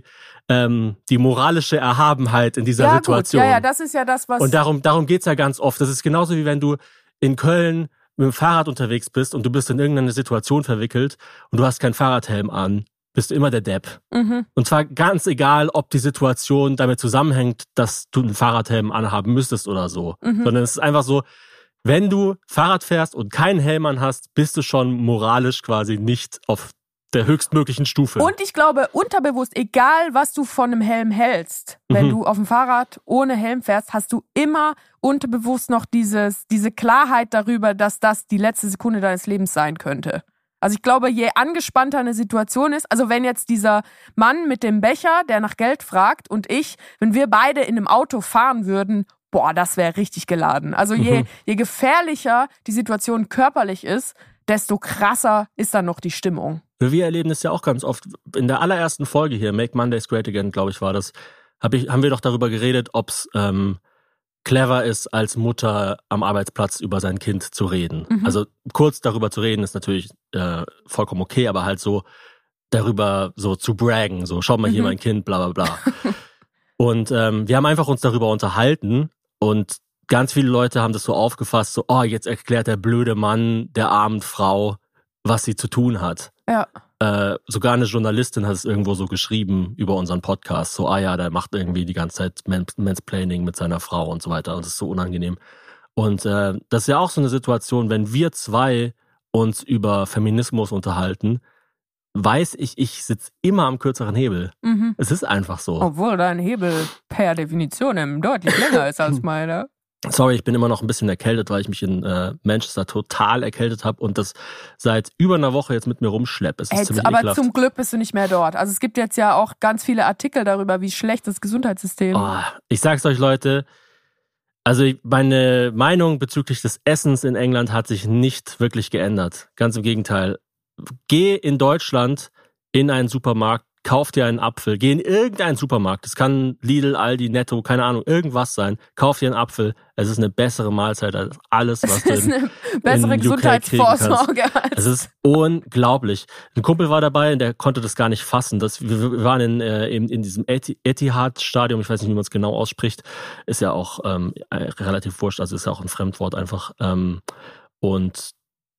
moralische Erhabenheit in dieser Situation. Gut. Ja, das ist ja das, was... Und darum geht's ja ganz oft. Das ist genauso wie wenn du in Köln mit dem Fahrrad unterwegs bist und du bist in irgendeine Situation verwickelt und du hast keinen Fahrradhelm an. Bist du immer der Depp. Und zwar ganz egal, ob die Situation damit zusammenhängt, dass du einen Fahrradhelm anhaben müsstest oder so. Sondern es ist einfach so, wenn du Fahrrad fährst und keinen Helm an hast, bist du schon moralisch quasi nicht auf der höchstmöglichen Stufe. Und ich glaube, unterbewusst, egal was du von einem Helm hältst, wenn du auf dem Fahrrad ohne Helm fährst, hast du immer unterbewusst noch diese Klarheit darüber, dass das die letzte Sekunde deines Lebens sein könnte. Also ich glaube, je angespannter eine Situation ist, also wenn jetzt dieser Mann mit dem Becher, der nach Geld fragt, und wenn wir beide in einem Auto fahren würden, das wäre richtig geladen. Also je gefährlicher die Situation körperlich ist, desto krasser ist dann noch die Stimmung. Wir erleben das ja auch ganz oft. In der allerersten Folge hier, Make Mondays Great Again, glaube ich, war das, haben wir doch darüber geredet, ob es clever ist, als Mutter am Arbeitsplatz über sein Kind zu reden. Also kurz darüber zu reden ist natürlich vollkommen okay, aber halt so darüber so zu braggen, so schau mal hier mein Kind, bla bla bla. Und wir haben einfach uns darüber unterhalten und ganz viele Leute haben das so aufgefasst, so jetzt erklärt der blöde Mann der armen Frau, was sie zu tun hat. Ja. Sogar eine Journalistin hat es irgendwo so geschrieben über unseren Podcast, so der macht irgendwie die ganze Zeit Mansplaining mit seiner Frau und so weiter und das ist so unangenehm. Und das ist ja auch so eine Situation, wenn wir zwei uns über Feminismus unterhalten, weiß ich sitze immer am kürzeren Hebel. Es ist einfach so. Obwohl dein Hebel per Definition deutlich länger ist als meiner. Sorry, ich bin immer noch ein bisschen erkältet, weil ich mich in Manchester total erkältet habe und das seit über einer Woche jetzt mit mir rumschleppe. Es ist ziemlich ekelhaft. Zum Glück bist du nicht mehr dort. Also es gibt jetzt ja auch ganz viele Artikel darüber, wie schlecht das Gesundheitssystem ist. Ich sag's euch, Leute, also meine Meinung bezüglich des Essens in England hat sich nicht wirklich geändert. Ganz im Gegenteil. Geh in Deutschland in einen Supermarkt, kauf dir einen Apfel, geh in irgendeinen Supermarkt, das kann Lidl, Aldi, Netto, keine Ahnung, irgendwas sein, kauf dir einen Apfel, es ist eine bessere Mahlzeit als alles, was du in bessere Gesundheitsvorsorge. Es ist unglaublich. Ein Kumpel war dabei, der konnte das gar nicht fassen. Wir waren in diesem Etihad-Stadion, ich weiß nicht, wie man es genau ausspricht, ist ja auch relativ wurscht, also ist ja auch ein Fremdwort einfach. Und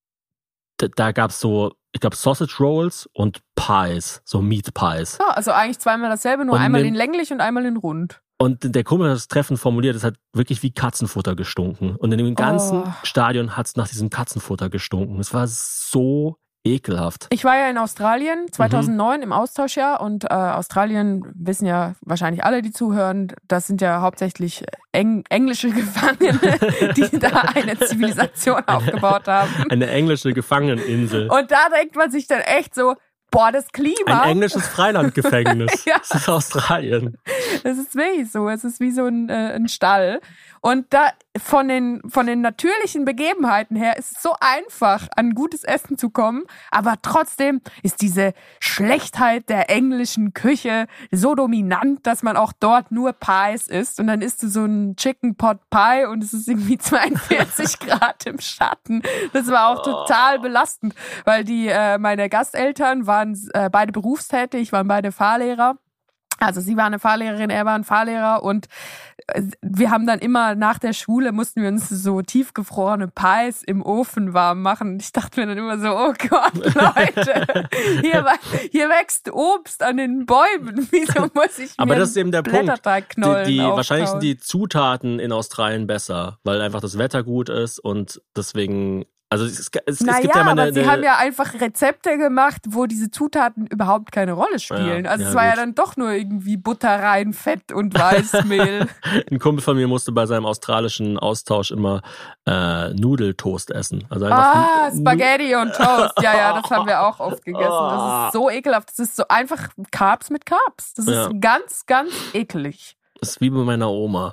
da gab es so, ich glaube, Sausage Rolls und Pies, so Meat Pies. Ja, also eigentlich zweimal dasselbe, nur einmal in länglich und einmal in rund. Und der Kumpel hat das treffend formuliert, es hat wirklich wie Katzenfutter gestunken. Und in dem ganzen Stadion hat es nach diesem Katzenfutter gestunken. Es war so ekelhaft. Ich war ja in Australien 2009 im Austauschjahr und Australien, wissen ja wahrscheinlich alle, die zuhören, das sind ja hauptsächlich englische Gefangene, die da eine Zivilisation aufgebaut haben. Eine englische Gefangeneninsel. Und da denkt man sich dann echt so, das Klima. Ein englisches Freilandgefängnis. Ja. Das ist Australien. Das ist wirklich so. Es ist wie so ein Stall. Und da von den natürlichen Begebenheiten her ist es so einfach, an gutes Essen zu kommen. Aber trotzdem ist diese Schlechtheit der englischen Küche so dominant, dass man auch dort nur Pies isst. Und dann isst du so ein Chicken Pot Pie und es ist irgendwie 42 Grad im Schatten. Das war auch total belastend, weil meine Gasteltern waren beide berufstätig, waren beide Fahrlehrer. Also sie war eine Fahrlehrerin, er war ein Fahrlehrer und wir haben dann immer nach der Schule mussten wir uns so tiefgefrorene Pies im Ofen warm machen. Und ich dachte mir dann immer so, oh Gott, Leute, hier wächst Obst an den Bäumen. Wieso muss ich mir das ist eben der Blätterteigknollen auftauen? Wahrscheinlich sind die Zutaten in Australien besser, weil einfach das Wetter gut ist und deswegen... Also es gibt ja mal aber sie haben ja einfach Rezepte gemacht, wo diese Zutaten überhaupt keine Rolle spielen. Also es war ja dann doch nur irgendwie Butter rein, Fett und Weißmehl. Ein Kumpel von mir musste bei seinem australischen Austausch immer Nudeltoast essen. Also einfach Spaghetti und Toast. Ja, das haben wir auch oft gegessen. Das ist so ekelhaft. Das ist so einfach Carbs mit Carbs. Das ist ganz, ganz ekelig. Das ist wie bei meiner Oma.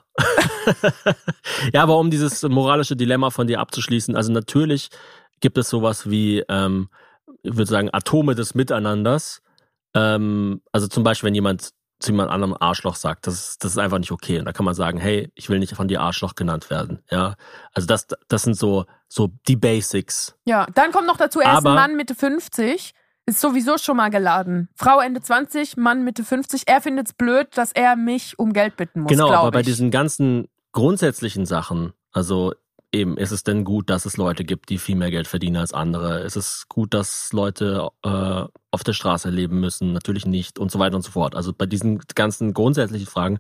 Ja, aber um dieses moralische Dilemma von dir abzuschließen, also natürlich gibt es sowas wie, ich würde sagen, Atome des Miteinanders. Also zum Beispiel, wenn jemand zu jemand anderem Arschloch sagt, das ist einfach nicht okay. Und da kann man sagen, hey, ich will nicht von dir Arschloch genannt werden. Ja, also das sind so die Basics. Ja, dann kommt noch dazu, er ist ein Mann Mitte 50. Ist sowieso schon mal geladen. Frau Ende 20, Mann Mitte 50. Er findet es blöd, dass er mich um Geld bitten muss, genau, aber bei diesen ganzen grundsätzlichen Sachen, also eben, ist es denn gut, dass es Leute gibt, die viel mehr Geld verdienen als andere? Ist es gut, dass Leute auf der Straße leben müssen? Natürlich nicht und so weiter und so fort. Also bei diesen ganzen grundsätzlichen Fragen,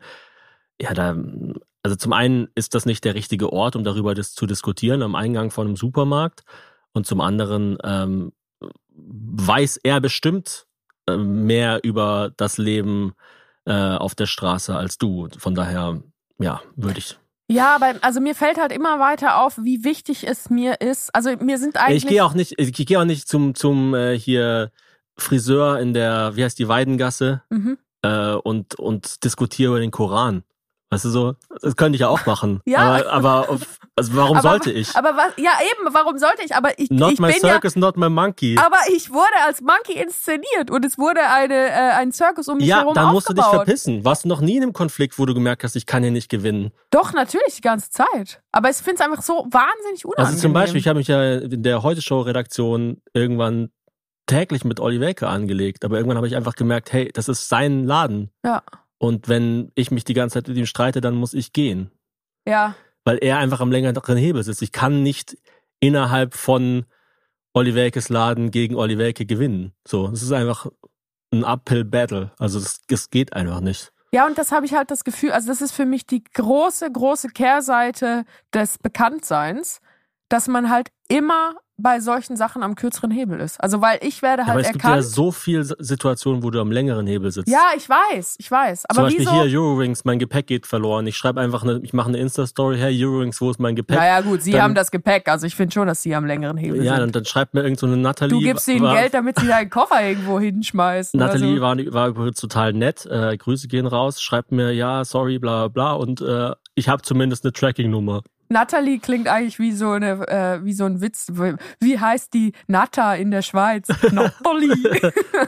also zum einen ist das nicht der richtige Ort, um darüber zu diskutieren, am Eingang von einem Supermarkt. Und zum anderen weiß er bestimmt mehr über das Leben auf der Straße als du. Von daher, würde ich... Ja, aber also mir fällt halt immer weiter auf, wie wichtig es mir ist. Also mir sind eigentlich... Ich gehe auch nicht zum hier Friseur in der, wie heißt die, Weidengasse und diskutiere über den Koran. Weißt du so, das könnte ich ja auch machen. Ja. Aber warum sollte ich? Aber warum sollte ich? Aber ich Not my bin circus, not my monkey. Aber ich wurde als Monkey inszeniert und es wurde ein Circus um mich herum aufgebaut. Ja, dann musst du dich verpissen. Warst du noch nie in einem Konflikt, wo du gemerkt hast, ich kann hier nicht gewinnen? Doch, natürlich, die ganze Zeit. Aber ich finde es einfach so wahnsinnig unangenehm. Also zum Beispiel, ich habe mich ja in der Heute-Show-Redaktion irgendwann täglich mit Olli Welke angelegt. Aber irgendwann habe ich einfach gemerkt, hey, das ist sein Laden. Ja. Und wenn ich mich die ganze Zeit mit ihm streite, dann muss ich gehen. Ja. Weil er einfach am längeren Hebel sitzt. Ich kann nicht innerhalb von Olli Welkes Laden gegen Olli Welke gewinnen. So, es ist einfach ein Uphill-Battle. Also das geht einfach nicht. Ja, und das habe ich halt das Gefühl, also das ist für mich die große, große Kehrseite des Bekanntseins, dass man halt immer bei solchen Sachen am kürzeren Hebel ist. Also weil ich werde halt erkannt. Aber es gibt ja so viele Situationen, wo du am längeren Hebel sitzt. Ja, ich weiß. Aber zum Beispiel hier Eurowings, mein Gepäck geht verloren. Ich schreibe einfach, ich mache eine Insta-Story, hey Eurowings, wo ist mein Gepäck? Naja gut, Sie haben das Gepäck, also ich finde schon, dass Sie am längeren Hebel sind. Ja, dann schreibt mir irgend so eine Nathalie. Du gibst ihnen Geld, damit sie deinen Koffer irgendwo hinschmeißen. Nathalie war übrigens total nett, Grüße gehen raus, schreibt mir, ja, sorry, bla bla und ich habe zumindest eine Tracking-Nummer. Nathalie klingt eigentlich wie so ein Witz. Wie heißt die Natta in der Schweiz? Nathalie.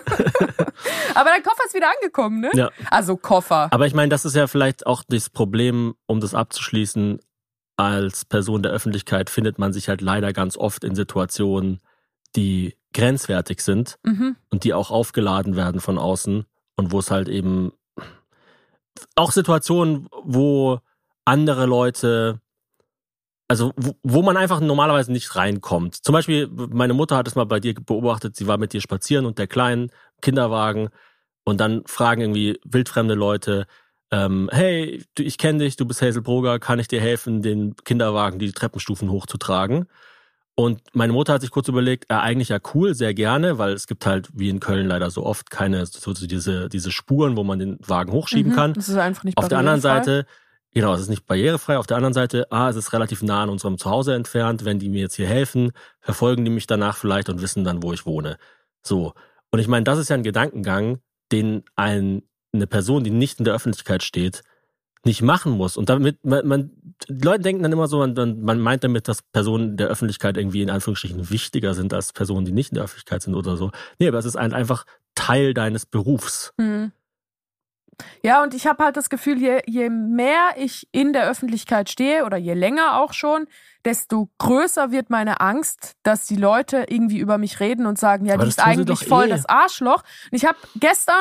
Aber dein Koffer ist wieder angekommen, ne? Ja. Also Koffer. Aber ich meine, das ist ja vielleicht auch das Problem, um das abzuschließen. Als Person der Öffentlichkeit findet man sich halt leider ganz oft in Situationen, die grenzwertig sind und die auch aufgeladen werden von außen und wo es halt eben auch Situationen, wo andere Leute, also wo man einfach normalerweise nicht reinkommt. Zum Beispiel, meine Mutter hat es mal bei dir beobachtet, sie war mit dir spazieren und der kleinen Kinderwagen und dann fragen irgendwie wildfremde Leute, hey, ich kenne dich, du bist Hazel Brugger, kann ich dir helfen, den Kinderwagen die Treppenstufen hochzutragen? Und meine Mutter hat sich kurz überlegt, eigentlich ja cool, sehr gerne, weil es gibt halt wie in Köln leider so oft keine so diese Spuren, wo man den Wagen hochschieben kann. Das ist einfach nicht barrierefrei. Auf der anderen Seite, genau, es ist nicht barrierefrei. Auf der anderen Seite, es ist relativ nah an unserem Zuhause entfernt. Wenn die mir jetzt hier helfen, verfolgen die mich danach vielleicht und wissen dann, wo ich wohne. So. Und ich meine, das ist ja ein Gedankengang, den eine Person, die nicht in der Öffentlichkeit steht, nicht machen muss. Und damit, die Leute denken dann immer so, man meint damit, dass Personen der Öffentlichkeit irgendwie in Anführungsstrichen wichtiger sind als Personen, die nicht in der Öffentlichkeit sind oder so. Nee, aber es ist einfach Teil deines Berufs. Mhm. Ja, und ich habe halt das Gefühl, je mehr ich in der Öffentlichkeit stehe oder je länger auch schon, desto größer wird meine Angst, dass die Leute irgendwie über mich reden und sagen, ja, die ist eigentlich voll das Arschloch. Und ich habe gestern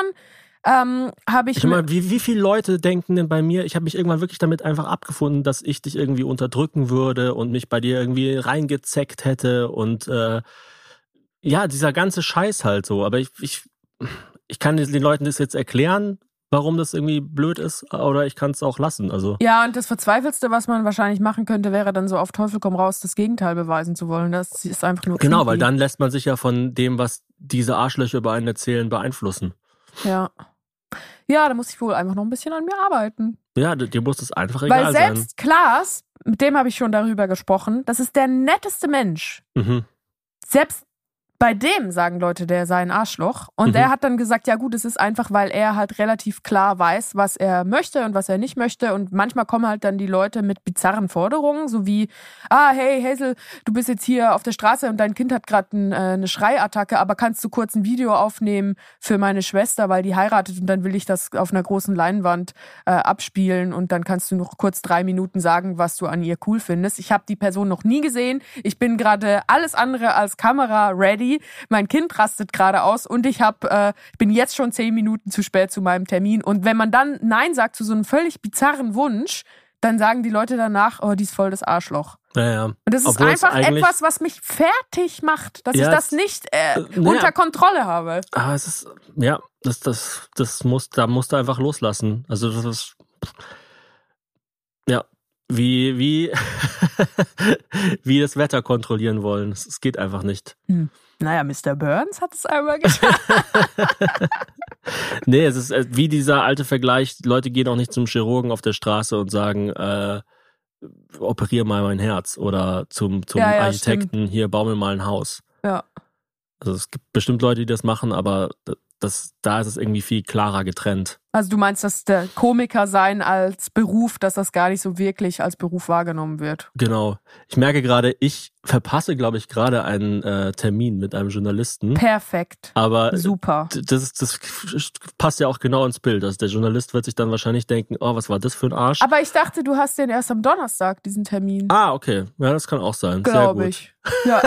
wie viele Leute denken denn bei mir, ich habe mich irgendwann wirklich damit einfach abgefunden, dass ich dich irgendwie unterdrücken würde und mich bei dir irgendwie reingezeckt hätte und dieser ganze Scheiß halt so. Aber ich kann den Leuten das jetzt erklären, warum das irgendwie blöd ist, oder ich kann es auch lassen. Also. Ja, und das Verzweifelste, was man wahrscheinlich machen könnte, wäre dann so auf Teufel komm raus, das Gegenteil beweisen zu wollen. Das ist einfach nur Genau, weil dann lässt man sich ja von dem, was diese Arschlöcher über einen erzählen, beeinflussen. Ja. Ja, da muss ich wohl einfach noch ein bisschen an mir arbeiten. Ja, dir muss es einfach egal sein. Weil selbst Klaas, mit dem habe ich schon darüber gesprochen, das ist der netteste Mensch. Mhm. Selbst bei dem sagen Leute, der sei ein Arschloch. Und er hat dann gesagt, ja gut, es ist einfach, weil er halt relativ klar weiß, was er möchte und was er nicht möchte. Und manchmal kommen halt dann die Leute mit bizarren Forderungen, so wie, hey Hazel, du bist jetzt hier auf der Straße und dein Kind hat gerade eine Schreiattacke, aber kannst du kurz ein Video aufnehmen für meine Schwester, weil die heiratet und dann will ich das auf einer großen Leinwand abspielen und dann kannst du noch kurz 3 Minuten sagen, was du an ihr cool findest. Ich habe die Person noch nie gesehen. Ich bin gerade alles andere als Kamera ready. Mein Kind rastet gerade aus und ich bin jetzt schon 10 Minuten zu spät zu meinem Termin. Und wenn man dann Nein sagt zu so einem völlig bizarren Wunsch, dann sagen die Leute danach, die ist voll das Arschloch. Ja. Und das ist einfach etwas, was mich fertig macht, dass ich das nicht unter Kontrolle habe. Aber es ist, da musst du einfach loslassen. Also das ist, wie das Wetter kontrollieren wollen. Es geht einfach nicht. Naja, Mr. Burns hat es einmal getan. Nee, es ist wie dieser alte Vergleich, Leute gehen auch nicht zum Chirurgen auf der Straße und sagen, operier mal mein Herz oder zum Architekten, stimmt. Hier, bau mir mal ein Haus. Ja. Also es gibt bestimmt Leute, die das machen, aber da ist es irgendwie viel klarer getrennt. Also du meinst, dass der Komiker sein als Beruf, dass das gar nicht so wirklich als Beruf wahrgenommen wird? Genau. Ich merke gerade, ich verpasse, glaube ich, gerade einen Termin mit einem Journalisten. Perfekt. Aber super. Das passt ja auch genau ins Bild. Also der Journalist wird sich dann wahrscheinlich denken, oh, was war das für ein Arsch? Aber ich dachte, du hast den erst am Donnerstag, diesen Termin. Ah, okay. Ja, das kann auch sein. Glaube ich. Ja.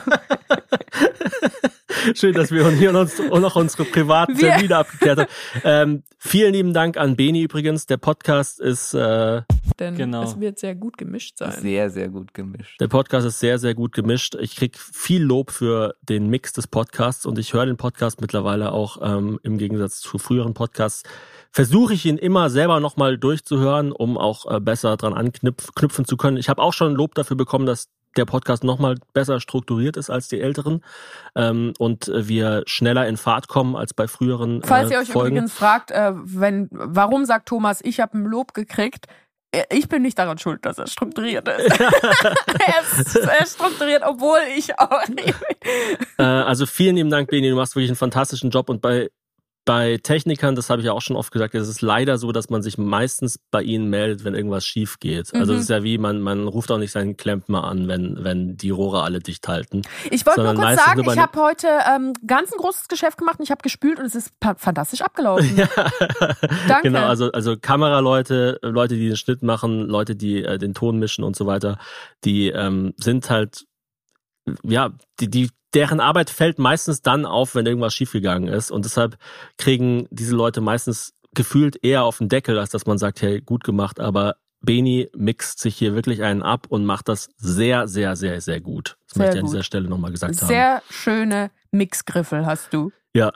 Schön, dass wir hier noch unsere privaten Termine abgeklärt haben. Vielen lieben Dank an Beni übrigens. Der Podcast ist... Denn es wird sehr gut gemischt sein. Sehr, sehr gut gemischt. Der Podcast ist sehr, sehr gut gemischt. Ich krieg viel Lob für den Mix des Podcasts und ich höre den Podcast mittlerweile auch im Gegensatz zu früheren Podcasts. Versuche ich ihn immer selber nochmal durchzuhören, um auch besser dran anknüpfen zu können. Ich habe auch schon Lob dafür bekommen, dass der Podcast nochmal besser strukturiert ist als die älteren und wir schneller in Fahrt kommen als bei früheren Falls ihr euch Folgen. Übrigens fragt, warum sagt Thomas, ich habe ein Lob gekriegt, ich bin nicht daran schuld, dass er strukturiert ist. Er ist strukturiert, obwohl ich auch nicht bin. Also vielen lieben Dank, Beni, du machst wirklich einen fantastischen Job und bei Technikern, das habe ich ja auch schon oft gesagt, es ist leider so, dass man sich meistens bei ihnen meldet, wenn irgendwas schief geht. Also es ist ja wie, man ruft auch nicht seinen Klempner an, wenn die Rohre alle dicht halten. Ich wollte nur kurz sagen, ich habe heute ganz ein großes Geschäft gemacht und ich habe gespült und es ist fantastisch abgelaufen. Ja. Danke. Genau, also Kameraleute, Leute, die den Schnitt machen, Leute, die den Ton mischen und so weiter, die sind halt, ja, deren Arbeit fällt meistens dann auf, wenn irgendwas schiefgegangen ist und deshalb kriegen diese Leute meistens gefühlt eher auf den Deckel, als dass man sagt, hey, gut gemacht, aber Beni mixt sich hier wirklich einen ab und macht das sehr, sehr, sehr, sehr gut. Das möchte ich an dieser Stelle nochmal gesagt haben. Sehr schöne Mixgriffel hast du. Ja.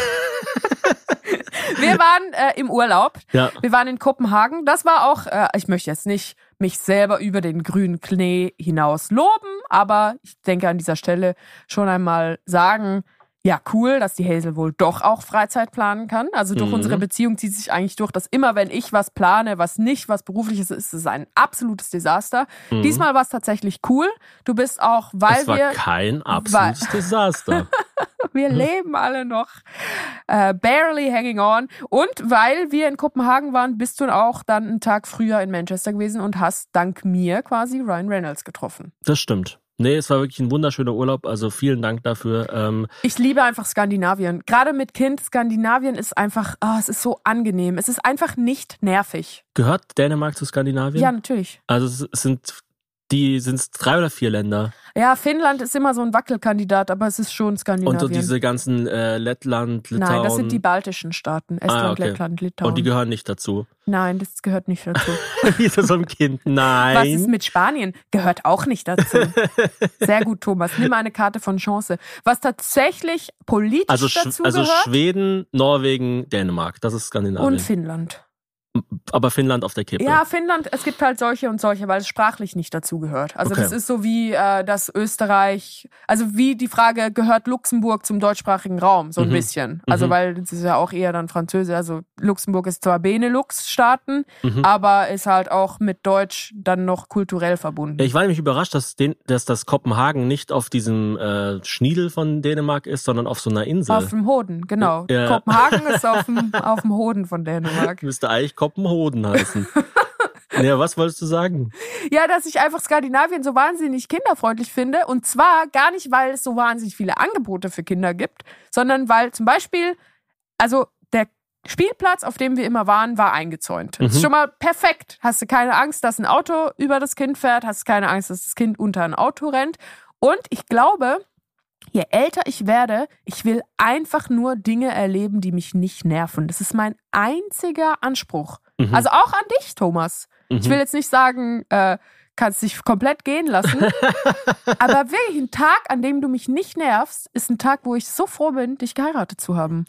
Wir waren im Urlaub. Ja. Wir waren in Kopenhagen. Das war auch, ich möchte jetzt nicht mich selber über den grünen Klee hinaus loben, aber ich denke an dieser Stelle schon einmal sagen, ja, cool, dass die Hazel wohl doch auch Freizeit planen kann. Also durch unsere Beziehung zieht sich eigentlich durch, dass immer, wenn ich was plane, was berufliches ist, ist es ein absolutes Desaster. Diesmal war es tatsächlich cool. Du bist auch, es war kein absolutes Desaster. Wir leben alle noch barely hanging on. Und weil wir in Kopenhagen waren, bist du auch dann einen Tag früher in Manchester gewesen und hast dank mir quasi Ryan Reynolds getroffen. Das stimmt. Nee, es war wirklich ein wunderschöner Urlaub, also vielen Dank dafür. Ich liebe einfach Skandinavien. Gerade mit Kind, Skandinavien ist einfach, es ist so angenehm. Es ist einfach nicht nervig. Gehört Dänemark zu Skandinavien? Ja, natürlich. Also es sind 3 oder 4 Länder. Ja, Finnland ist immer so ein Wackelkandidat, aber es ist schon Skandinavien. Und so diese ganzen Lettland, Litauen. Nein, das sind die baltischen Staaten. Estland, okay. Lettland, Litauen. Und die gehören nicht dazu? Nein, das gehört nicht dazu. Wie so ein Kind? Nein. Was ist mit Spanien? Gehört auch nicht dazu. Sehr gut, Thomas. Nimm eine Karte von Chance. Was tatsächlich politisch dazu gehört. Also Schweden, Norwegen, Dänemark. Das ist Skandinavien. Und Finnland. Aber Finnland auf der Kippe. Ja, Finnland, es gibt halt solche und solche, weil es sprachlich nicht dazu gehört. Also das ist so wie das Österreich, also wie die Frage, gehört Luxemburg zum deutschsprachigen Raum, so ein bisschen. Also weil es ist ja auch eher dann Französisch, also Luxemburg ist zwar Benelux-Staaten, aber ist halt auch mit Deutsch dann noch kulturell verbunden. Ich war nämlich überrascht, dass das Kopenhagen nicht auf diesem Schniedel von Dänemark ist, sondern auf so einer Insel. Auf dem Hoden, genau. Ja. Kopenhagen ist auf dem Hoden von Dänemark. Müsste eigentlich Kopenhoden heißen. Ja, was wolltest du sagen? Ja, dass ich einfach Skandinavien so wahnsinnig kinderfreundlich finde. Und zwar gar nicht, weil es so wahnsinnig viele Angebote für Kinder gibt, sondern weil zum Beispiel, also der Spielplatz, auf dem wir immer waren, war eingezäunt. Das ist schon mal perfekt. Hast du keine Angst, dass ein Auto über das Kind fährt, hast du keine Angst, dass das Kind unter ein Auto rennt. Und ich glaube, je älter ich werde, ich will einfach nur Dinge erleben, die mich nicht nerven. Das ist mein einziger Anspruch. Also auch an dich, Thomas. Ich will jetzt nicht sagen, kannst dich komplett gehen lassen. Aber wirklich ein Tag, an dem du mich nicht nervst, ist ein Tag, wo ich so froh bin, dich geheiratet zu haben.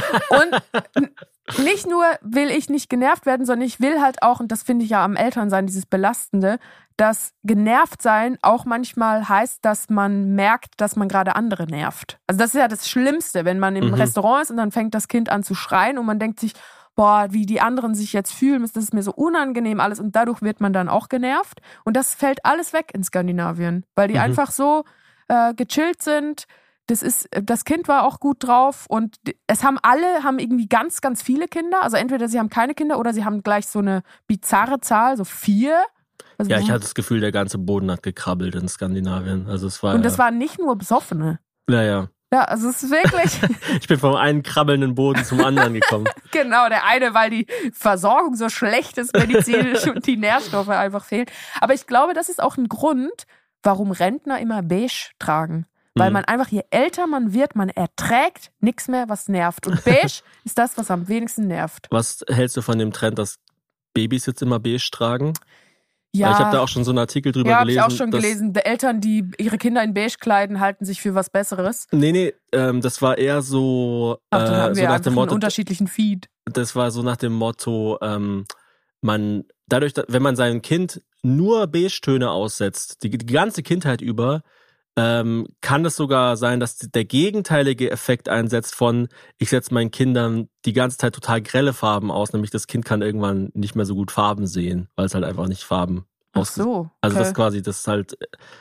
Und nicht nur will ich nicht genervt werden, sondern ich will halt auch, und das finde ich ja am Elternsein, dieses Belastende, dass genervt sein auch manchmal heißt, dass man merkt, dass man gerade andere nervt. Also das ist ja das Schlimmste, wenn man im Restaurant ist und dann fängt das Kind an zu schreien und man denkt sich, boah, wie die anderen sich jetzt fühlen, das ist mir so unangenehm alles und dadurch wird man dann auch genervt und das fällt alles weg in Skandinavien, weil die einfach so gechillt sind, das Kind war auch gut drauf und alle haben irgendwie ganz, ganz viele Kinder. Also entweder sie haben keine Kinder oder sie haben gleich so eine bizarre Zahl, so 4. Also ich hatte das Gefühl, der ganze Boden hat gekrabbelt in Skandinavien. Also es war. Und das waren nicht nur Besoffene. Ja. Ja, also es ist wirklich... Ich bin vom einen krabbelnden Boden zum anderen gekommen. Genau, der eine, weil die Versorgung so schlecht ist medizinisch und die Nährstoffe einfach fehlen. Aber ich glaube, das ist auch ein Grund, warum Rentner immer beige tragen. Weil man einfach, je älter man wird, man erträgt nichts mehr, was nervt. Und beige ist das, was am wenigsten nervt. Was hältst du von dem Trend, dass Babys jetzt immer beige tragen? Ja. Ich habe da auch schon so einen Artikel drüber gelesen. Ja, habe ich auch schon gelesen. Die Eltern, die ihre Kinder in beige kleiden, halten sich für was Besseres. Nee, das war eher so, dann haben wir so nach dem Motto, einen unterschiedlichen Feed. Das war so nach dem Motto, wenn man seinem Kind nur Beige-Töne aussetzt, die ganze Kindheit über, kann es sogar sein, dass der gegenteilige Effekt einsetzt von, ich setze meinen Kindern die ganze Zeit total grelle Farben aus, nämlich das Kind kann irgendwann nicht mehr so gut Farben sehen, weil es halt einfach nicht Farben aussieht. Ach so. Okay. Also das ist halt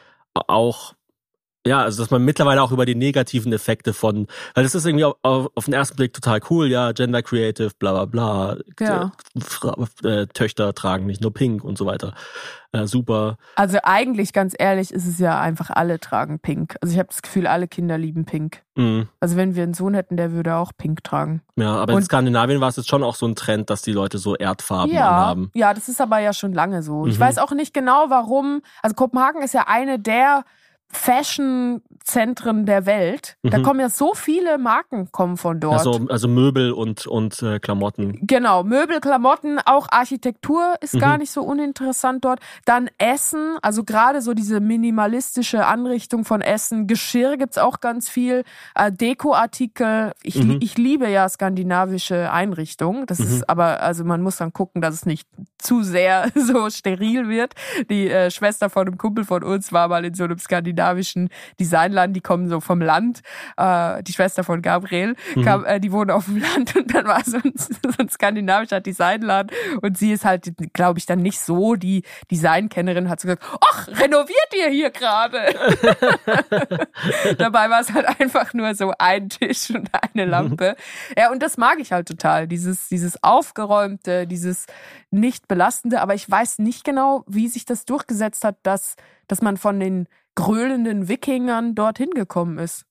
auch, ja, also dass man mittlerweile auch über die negativen Effekte von, weil das ist irgendwie auf den ersten Blick total cool, ja, Gender Creative, bla bla bla, ja. Töchter tragen nicht nur pink und so weiter. Super. Also eigentlich, ganz ehrlich, ist es ja einfach, alle tragen pink. Also ich habe das Gefühl, alle Kinder lieben pink. Mhm. Also wenn wir einen Sohn hätten, der würde auch pink tragen. Ja, aber in Skandinavien war es jetzt schon auch so ein Trend, dass die Leute so Erdfarben anhaben. Ja, das ist aber ja schon lange so. Ich weiß auch nicht genau, warum. Also Kopenhagen ist ja eine der Fashion-Zentren der Welt. Da kommen ja so viele Marken von dort. Also Möbel und Klamotten. Genau, Möbel, Klamotten, auch Architektur ist gar nicht so uninteressant dort. Dann Essen, also gerade so diese minimalistische Anrichtung von Essen. Geschirr gibt's auch ganz viel. Dekoartikel. Ich liebe ja skandinavische Einrichtungen. Das ist aber, also man muss dann gucken, dass es nicht zu sehr so steril wird. Die Schwester von einem Kumpel von uns war mal in so einem skandinavischen Designladen, die kommen so vom Land, die Schwester von Gabriel, die wohnen auf dem Land und dann war so ein skandinavischer Designladen und sie ist halt, glaube ich, dann nicht so die Designkennerin, hat so gesagt, ach, renoviert ihr hier gerade? Dabei war es halt einfach nur so ein Tisch und eine Lampe. Ja, und das mag ich halt total, dieses Aufgeräumte, dieses nicht belastende, aber ich weiß nicht genau, wie sich das durchgesetzt hat, dass man von den gröhlenden Wikingern dorthin gekommen ist.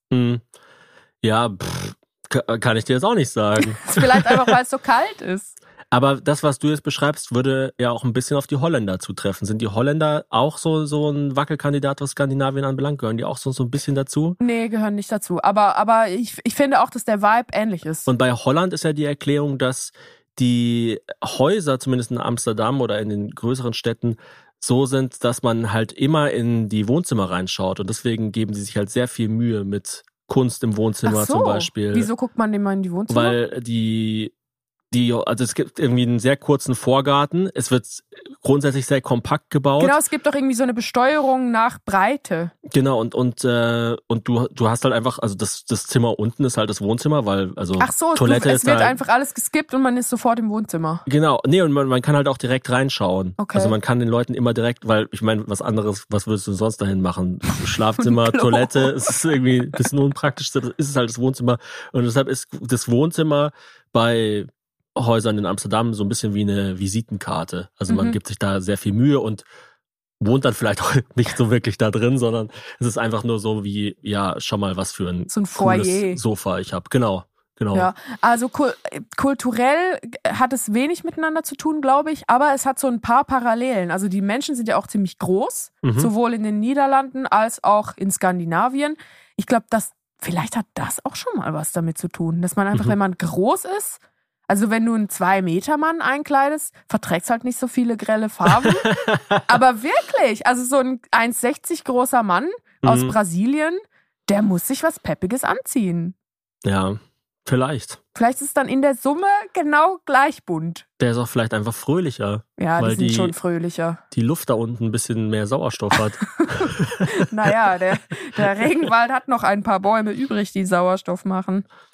Ja, kann ich dir jetzt auch nicht sagen. Vielleicht einfach, weil es so kalt ist. Aber das, was du jetzt beschreibst, würde ja auch ein bisschen auf die Holländer zutreffen. Sind die Holländer auch so ein Wackelkandidat, was Skandinavien anbelangt? Gehören die auch so ein bisschen dazu? Nee, gehören nicht dazu. Aber ich finde auch, dass der Vibe ähnlich ist. Und bei Holland ist ja die Erklärung, dass die Häuser, zumindest in Amsterdam oder in den größeren Städten, so sind, dass man halt immer in die Wohnzimmer reinschaut. Und deswegen geben sie sich halt sehr viel Mühe mit Kunst im Wohnzimmer zum Beispiel. Wieso guckt man immer in die Wohnzimmer? Weil also es gibt irgendwie einen sehr kurzen Vorgarten. Es wird grundsätzlich sehr kompakt gebaut. Genau, es gibt doch irgendwie so eine Besteuerung nach Breite. Genau, und du hast halt einfach, also das Zimmer unten ist halt das Wohnzimmer, weil, also Toilette es wird einfach alles geskippt und man ist sofort im Wohnzimmer. Genau, nee, und man kann halt auch direkt reinschauen. Okay. Also man kann den Leuten immer direkt, weil ich meine, was würdest du sonst dahin machen? Schlafzimmer, Toilette, es ist irgendwie ein bisschen unpraktisch, das ist halt das Wohnzimmer. Und deshalb ist das Wohnzimmer bei Häusern in Amsterdam so ein bisschen wie eine Visitenkarte. Also man gibt sich da sehr viel Mühe und wohnt dann vielleicht auch nicht so wirklich da drin, sondern es ist einfach nur so wie, ja, schau mal, was für ein cooles Sofa ich habe. Genau. Ja, also kulturell hat es wenig miteinander zu tun, glaube ich, aber es hat so ein paar Parallelen. Also die Menschen sind ja auch ziemlich groß, sowohl in den Niederlanden als auch in Skandinavien. Ich glaube, vielleicht hat das auch schon mal was damit zu tun, dass man einfach, wenn man groß ist, also wenn du einen 2-Meter-Mann einkleidest, verträgst halt nicht so viele grelle Farben. Aber wirklich, also so ein 1,60 großer Mann aus Brasilien, der muss sich was Peppiges anziehen. Ja, vielleicht. Vielleicht ist es dann in der Summe genau gleich bunt. Der ist auch vielleicht einfach fröhlicher. Ja, die sind schon fröhlicher. Die Luft da unten ein bisschen mehr Sauerstoff hat. Naja, der Regenwald hat noch ein paar Bäume übrig, die Sauerstoff machen.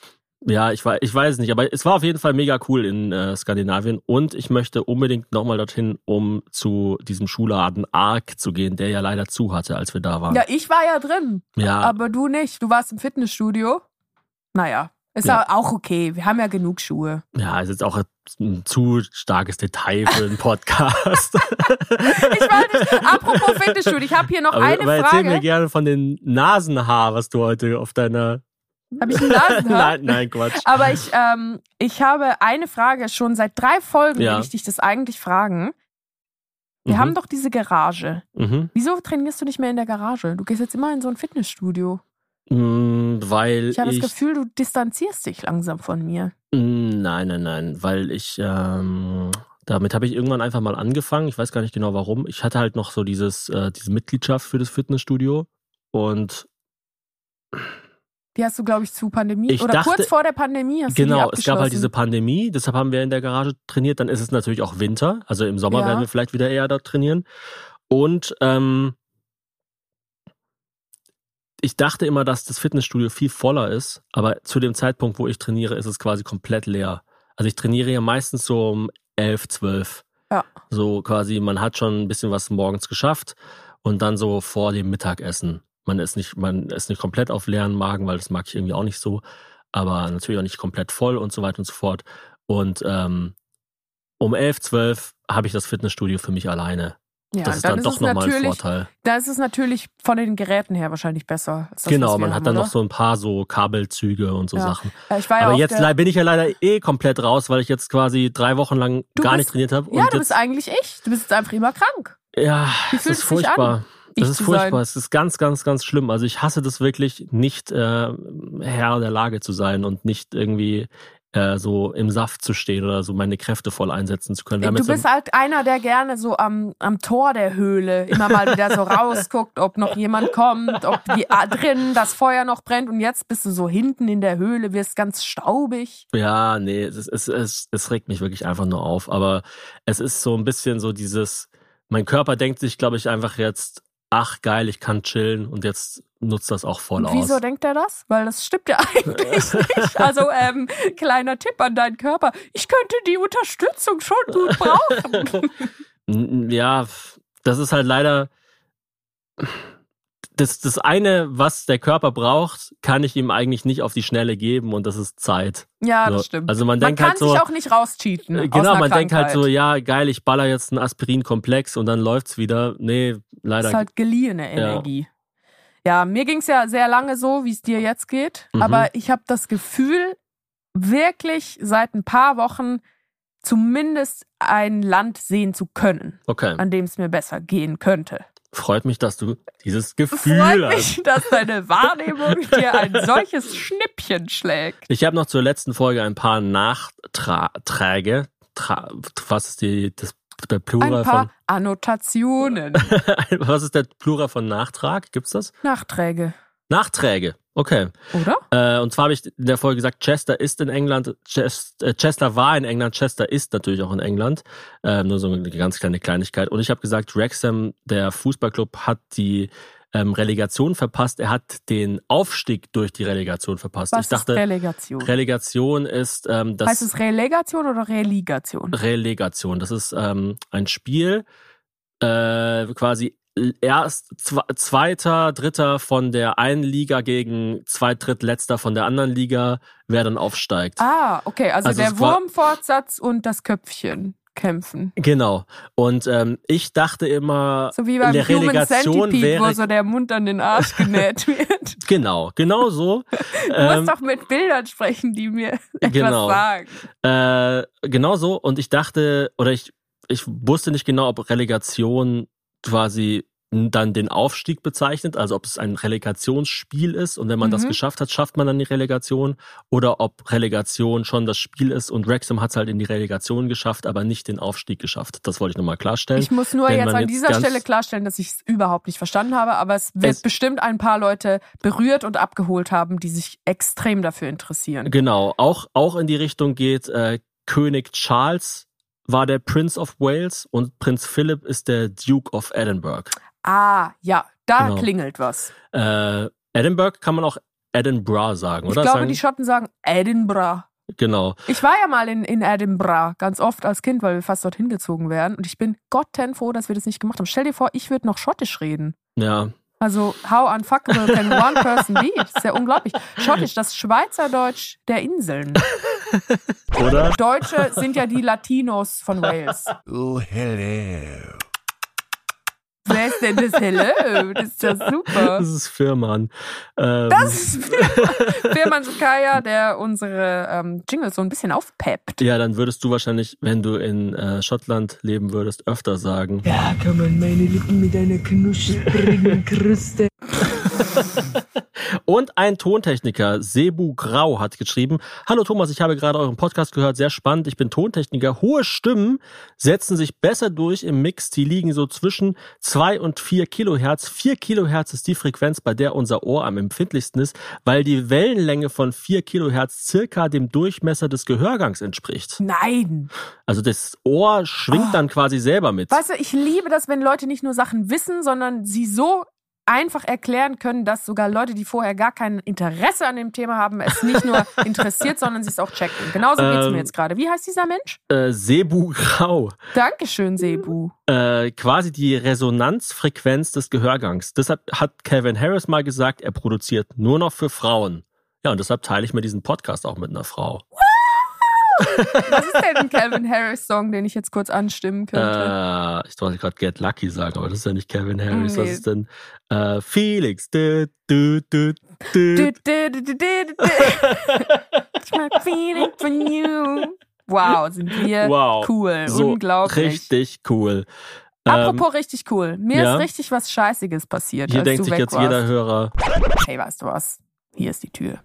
Ja, ich weiß nicht, aber es war auf jeden Fall mega cool in Skandinavien und ich möchte unbedingt nochmal dorthin, um zu diesem Schuhladen Arc zu gehen, der ja leider zu hatte, als wir da waren. Ja, ich war ja drin, aber du nicht. Du warst im Fitnessstudio. Naja, ist ja auch okay. Wir haben ja genug Schuhe. Ja, ist jetzt auch ein zu starkes Detail für einen Podcast. Apropos Fitnessstudio, ich habe hier noch eine Frage. Erzähl mir gerne von den Nasenhaar, was du heute auf deiner... Habe ich ein Nasenhaar? Nein, Quatsch. Aber ich habe eine Frage, schon seit 3 Folgen will ich dich das eigentlich fragen. Wir haben doch diese Garage. Wieso trainierst du nicht mehr in der Garage? Du gehst jetzt immer in so ein Fitnessstudio. Weil ich habe das Gefühl, du distanzierst dich langsam von mir. Nein, weil ich, damit habe ich irgendwann einfach mal angefangen. Ich weiß gar nicht genau warum. Ich hatte halt noch so diese Mitgliedschaft für das Fitnessstudio und die hast du, glaube ich, zu Pandemie kurz vor der Pandemie hast du die abgeschlossen. Es gab halt diese Pandemie, deshalb haben wir in der Garage trainiert. Dann ist es natürlich auch Winter, also im Sommer werden wir vielleicht wieder eher dort trainieren. Und ich dachte immer, dass das Fitnessstudio viel voller ist, aber zu dem Zeitpunkt, wo ich trainiere, ist es quasi komplett leer. Also ich trainiere ja meistens so um 11, 12. Ja. So quasi, man hat schon ein bisschen was morgens geschafft und dann so vor dem Mittagessen. Man ist nicht komplett auf leeren Magen, weil das mag ich irgendwie auch nicht so, aber natürlich auch nicht komplett voll und so weiter und so fort. Und um 11, 12 habe ich das Fitnessstudio für mich alleine. Ja, das ist dann doch nochmal ein Vorteil. Da ist es natürlich von den Geräten her wahrscheinlich besser. Als das, genau, man hat dann noch so ein paar so Kabelzüge und so Sachen. Aber jetzt bin ich ja leider komplett raus, weil ich jetzt quasi 3 Wochen lang gar nicht trainiert habe. Ja, du bist eigentlich ich. Du bist jetzt einfach immer krank. Ja, es ist furchtbar. Das ist furchtbar. Es ist ganz, ganz, ganz schlimm. Also ich hasse das wirklich, nicht Herr der Lage zu sein und nicht irgendwie so im Saft zu stehen oder so meine Kräfte voll einsetzen zu können. Du bist halt einer, der gerne so am Tor der Höhle immer mal wieder so rausguckt, ob noch jemand kommt, ob drinnen das Feuer noch brennt und jetzt bist du so hinten in der Höhle, wirst ganz staubig. Ja, nee, es regt mich wirklich einfach nur auf. Aber es ist so ein bisschen so mein Körper denkt sich, glaube ich, einfach jetzt, ach geil, ich kann chillen und jetzt nutzt das auch voll aus. Wieso denkt er das? Weil das stimmt ja eigentlich nicht. Also kleiner Tipp an deinen Körper. Ich könnte die Unterstützung schon gut brauchen. Ja, das ist halt leider das eine, was der Körper braucht, kann ich ihm eigentlich nicht auf die Schnelle geben und das ist Zeit. Ja, das stimmt. Also man kann halt so, sich auch nicht rauscheaten. Genau, man denkt halt so, ja geil, ich baller jetzt einen Aspirin-Komplex und dann läuft's wieder. Nee, leider. Das ist halt geliehene Energie. Ja, mir ging's ja sehr lange so, wie es dir jetzt geht. Aber ich habe das Gefühl, wirklich seit ein paar Wochen zumindest ein Land sehen zu können, an dem es mir besser gehen könnte. Freut mich, dass du dieses Gefühl hast. Freut mich, dass deine Wahrnehmung dir ein solches Schnippchen schlägt. Ich habe noch zur letzten Folge ein paar Nachträge. Was ist der Plural ein paar Annotationen. Was ist der Plural von Nachtrag? Gibt's das? Nachträge, okay. Oder? Und zwar habe ich in der Folge gesagt, Chester ist in England, Chester war in England, Chester ist natürlich auch in England. Nur so eine ganz kleine Kleinigkeit. Und ich habe gesagt, Wrexham, der Fußballclub, hat die Relegation verpasst. Er hat den Aufstieg durch die Relegation verpasst. Was ist Relegation? Relegation ist das. Heißt es Relegation oder Relegation? Relegation. Das ist ein Spiel, quasi Zweiter, Dritter von der einen Liga gegen Zweitletzter von der anderen Liga, wer dann aufsteigt. Ah, okay, also der Wurmfortsatz und das Köpfchen kämpfen. Genau. Und ich dachte immer, so wie beim der Human Relegation Centipede, wäre, wo so der Mund an den Arsch genäht wird. Genau so. Du musst doch mit Bildern sprechen, die mir etwas sagen. Genau so. Und ich dachte, oder ich wusste nicht genau, ob Relegation quasi dann den Aufstieg bezeichnet, also ob es ein Relegationsspiel ist und wenn man das geschafft hat, schafft man dann die Relegation, oder ob Relegation schon das Spiel ist und Wrexham hat es halt in die Relegation geschafft, aber nicht den Aufstieg geschafft. Das wollte ich nochmal klarstellen. Ich muss nur jetzt an dieser Stelle klarstellen, dass ich es überhaupt nicht verstanden habe, aber es wird bestimmt ein paar Leute berührt und abgeholt haben, die sich extrem dafür interessieren. Genau, auch in die Richtung geht König Charles war der Prince of Wales und Prinz Philip ist der Duke of Edinburgh. Ah, ja, da klingelt was. Edinburgh kann man auch Edinburgh sagen, oder? Ich glaube, die Schotten sagen Edinburgh. Genau. Ich war ja mal in Edinburgh, ganz oft als Kind, weil wir fast dorthin gezogen wären. Und ich bin gottenfroh, dass wir das nicht gemacht haben. Stell dir vor, ich würde noch Schottisch reden. Ja. Also, how unfuckable can one person be? Das ist ja unglaublich. Schottisch, das Schweizerdeutsch der Inseln. Oder? Deutsche sind ja die Latinos von Wales. Oh, hello. Wer ist denn das Hello? Das ist ja super. Das ist Firman. Das ist Firman Sukaya, der unsere Jingles so ein bisschen aufpeppt. Ja, dann würdest du wahrscheinlich, wenn du in Schottland leben würdest, öfter sagen. Ja, kann man meine Lippen mit einer knusprigen Kruste. Und ein Tontechniker, Sebu Grau, hat geschrieben: Hallo Thomas, ich habe gerade euren Podcast gehört, sehr spannend. Ich bin Tontechniker. Hohe Stimmen setzen sich besser durch im Mix. Die liegen so zwischen 2 und 4 Kilohertz. 4 Kilohertz ist die Frequenz, bei der unser Ohr am empfindlichsten ist, weil die Wellenlänge von 4 Kilohertz circa dem Durchmesser des Gehörgangs entspricht. Nein. Also das Ohr schwingt dann quasi selber mit. Weißt du, ich liebe das, wenn Leute nicht nur Sachen wissen, sondern sie so einfach erklären können, dass sogar Leute, die vorher gar kein Interesse an dem Thema haben, es nicht nur interessiert, sondern sie es auch checken. Genauso geht's mir jetzt gerade. Wie heißt dieser Mensch? Sebu Grau. Dankeschön, Sebu. Quasi die Resonanzfrequenz des Gehörgangs. Deshalb hat Calvin Harris mal gesagt, er produziert nur noch für Frauen. Ja, und deshalb teile ich mir diesen Podcast auch mit einer Frau. Was ist denn ein Calvin Harris-Song, den ich jetzt kurz anstimmen könnte? Ich wollte gerade Get Lucky sagen, aber das ist ja nicht Calvin Harris. Nee. Was ist denn? Felix. Feeling from you. Wow, sind wir cool. So unglaublich. Richtig cool. Apropos richtig cool. Mir ist richtig was Scheißiges passiert. Hier denkt sich jetzt jeder Hörer: Hey, weißt du was? Hier ist die Tür.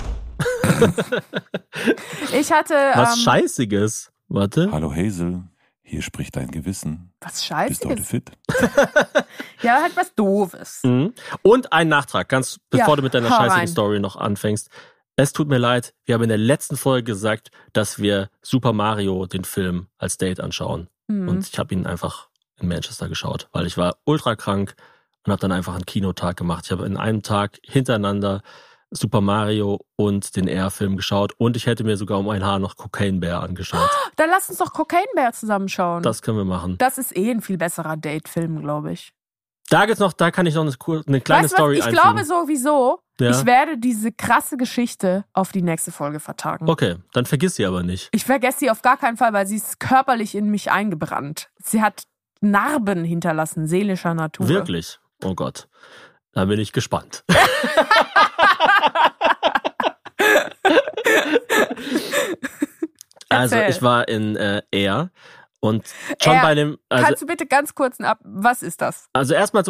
Ich hatte was Scheißiges. Warte. Hallo Hazel, hier spricht dein Gewissen. Was Scheißiges? Bist du heute fit? Ja, halt was Doofes. Mhm. Und ein Nachtrag, ganz bevor du mit deiner scheißigen Story noch anfängst. Es tut mir leid, wir haben in der letzten Folge gesagt, dass wir Super Mario, den Film, als Date anschauen. Und ich habe ihn einfach in Manchester geschaut, weil ich war ultra krank und habe dann einfach einen Kinotag gemacht. Ich habe in einem Tag hintereinander Super Mario und den Air-Film geschaut und ich hätte mir sogar um ein Haar noch Cocaine Bear angeschaut. Dann lass uns doch Cocaine Bear zusammenschauen. Das können wir machen. Das ist ein viel besserer Date-Film, glaube ich. Da kann ich noch eine kleine Story einfügen. Ich glaube sowieso, ich werde diese krasse Geschichte auf die nächste Folge vertagen. Okay, dann vergiss sie aber nicht. Ich vergesse sie auf gar keinen Fall, weil sie ist körperlich in mich eingebrannt. Sie hat Narben hinterlassen, seelischer Natur. Wirklich? Oh Gott. Da bin ich gespannt. Also ich war in Air und schon bei dem... Also, kannst du bitte ganz kurz was ist das? Also erstmal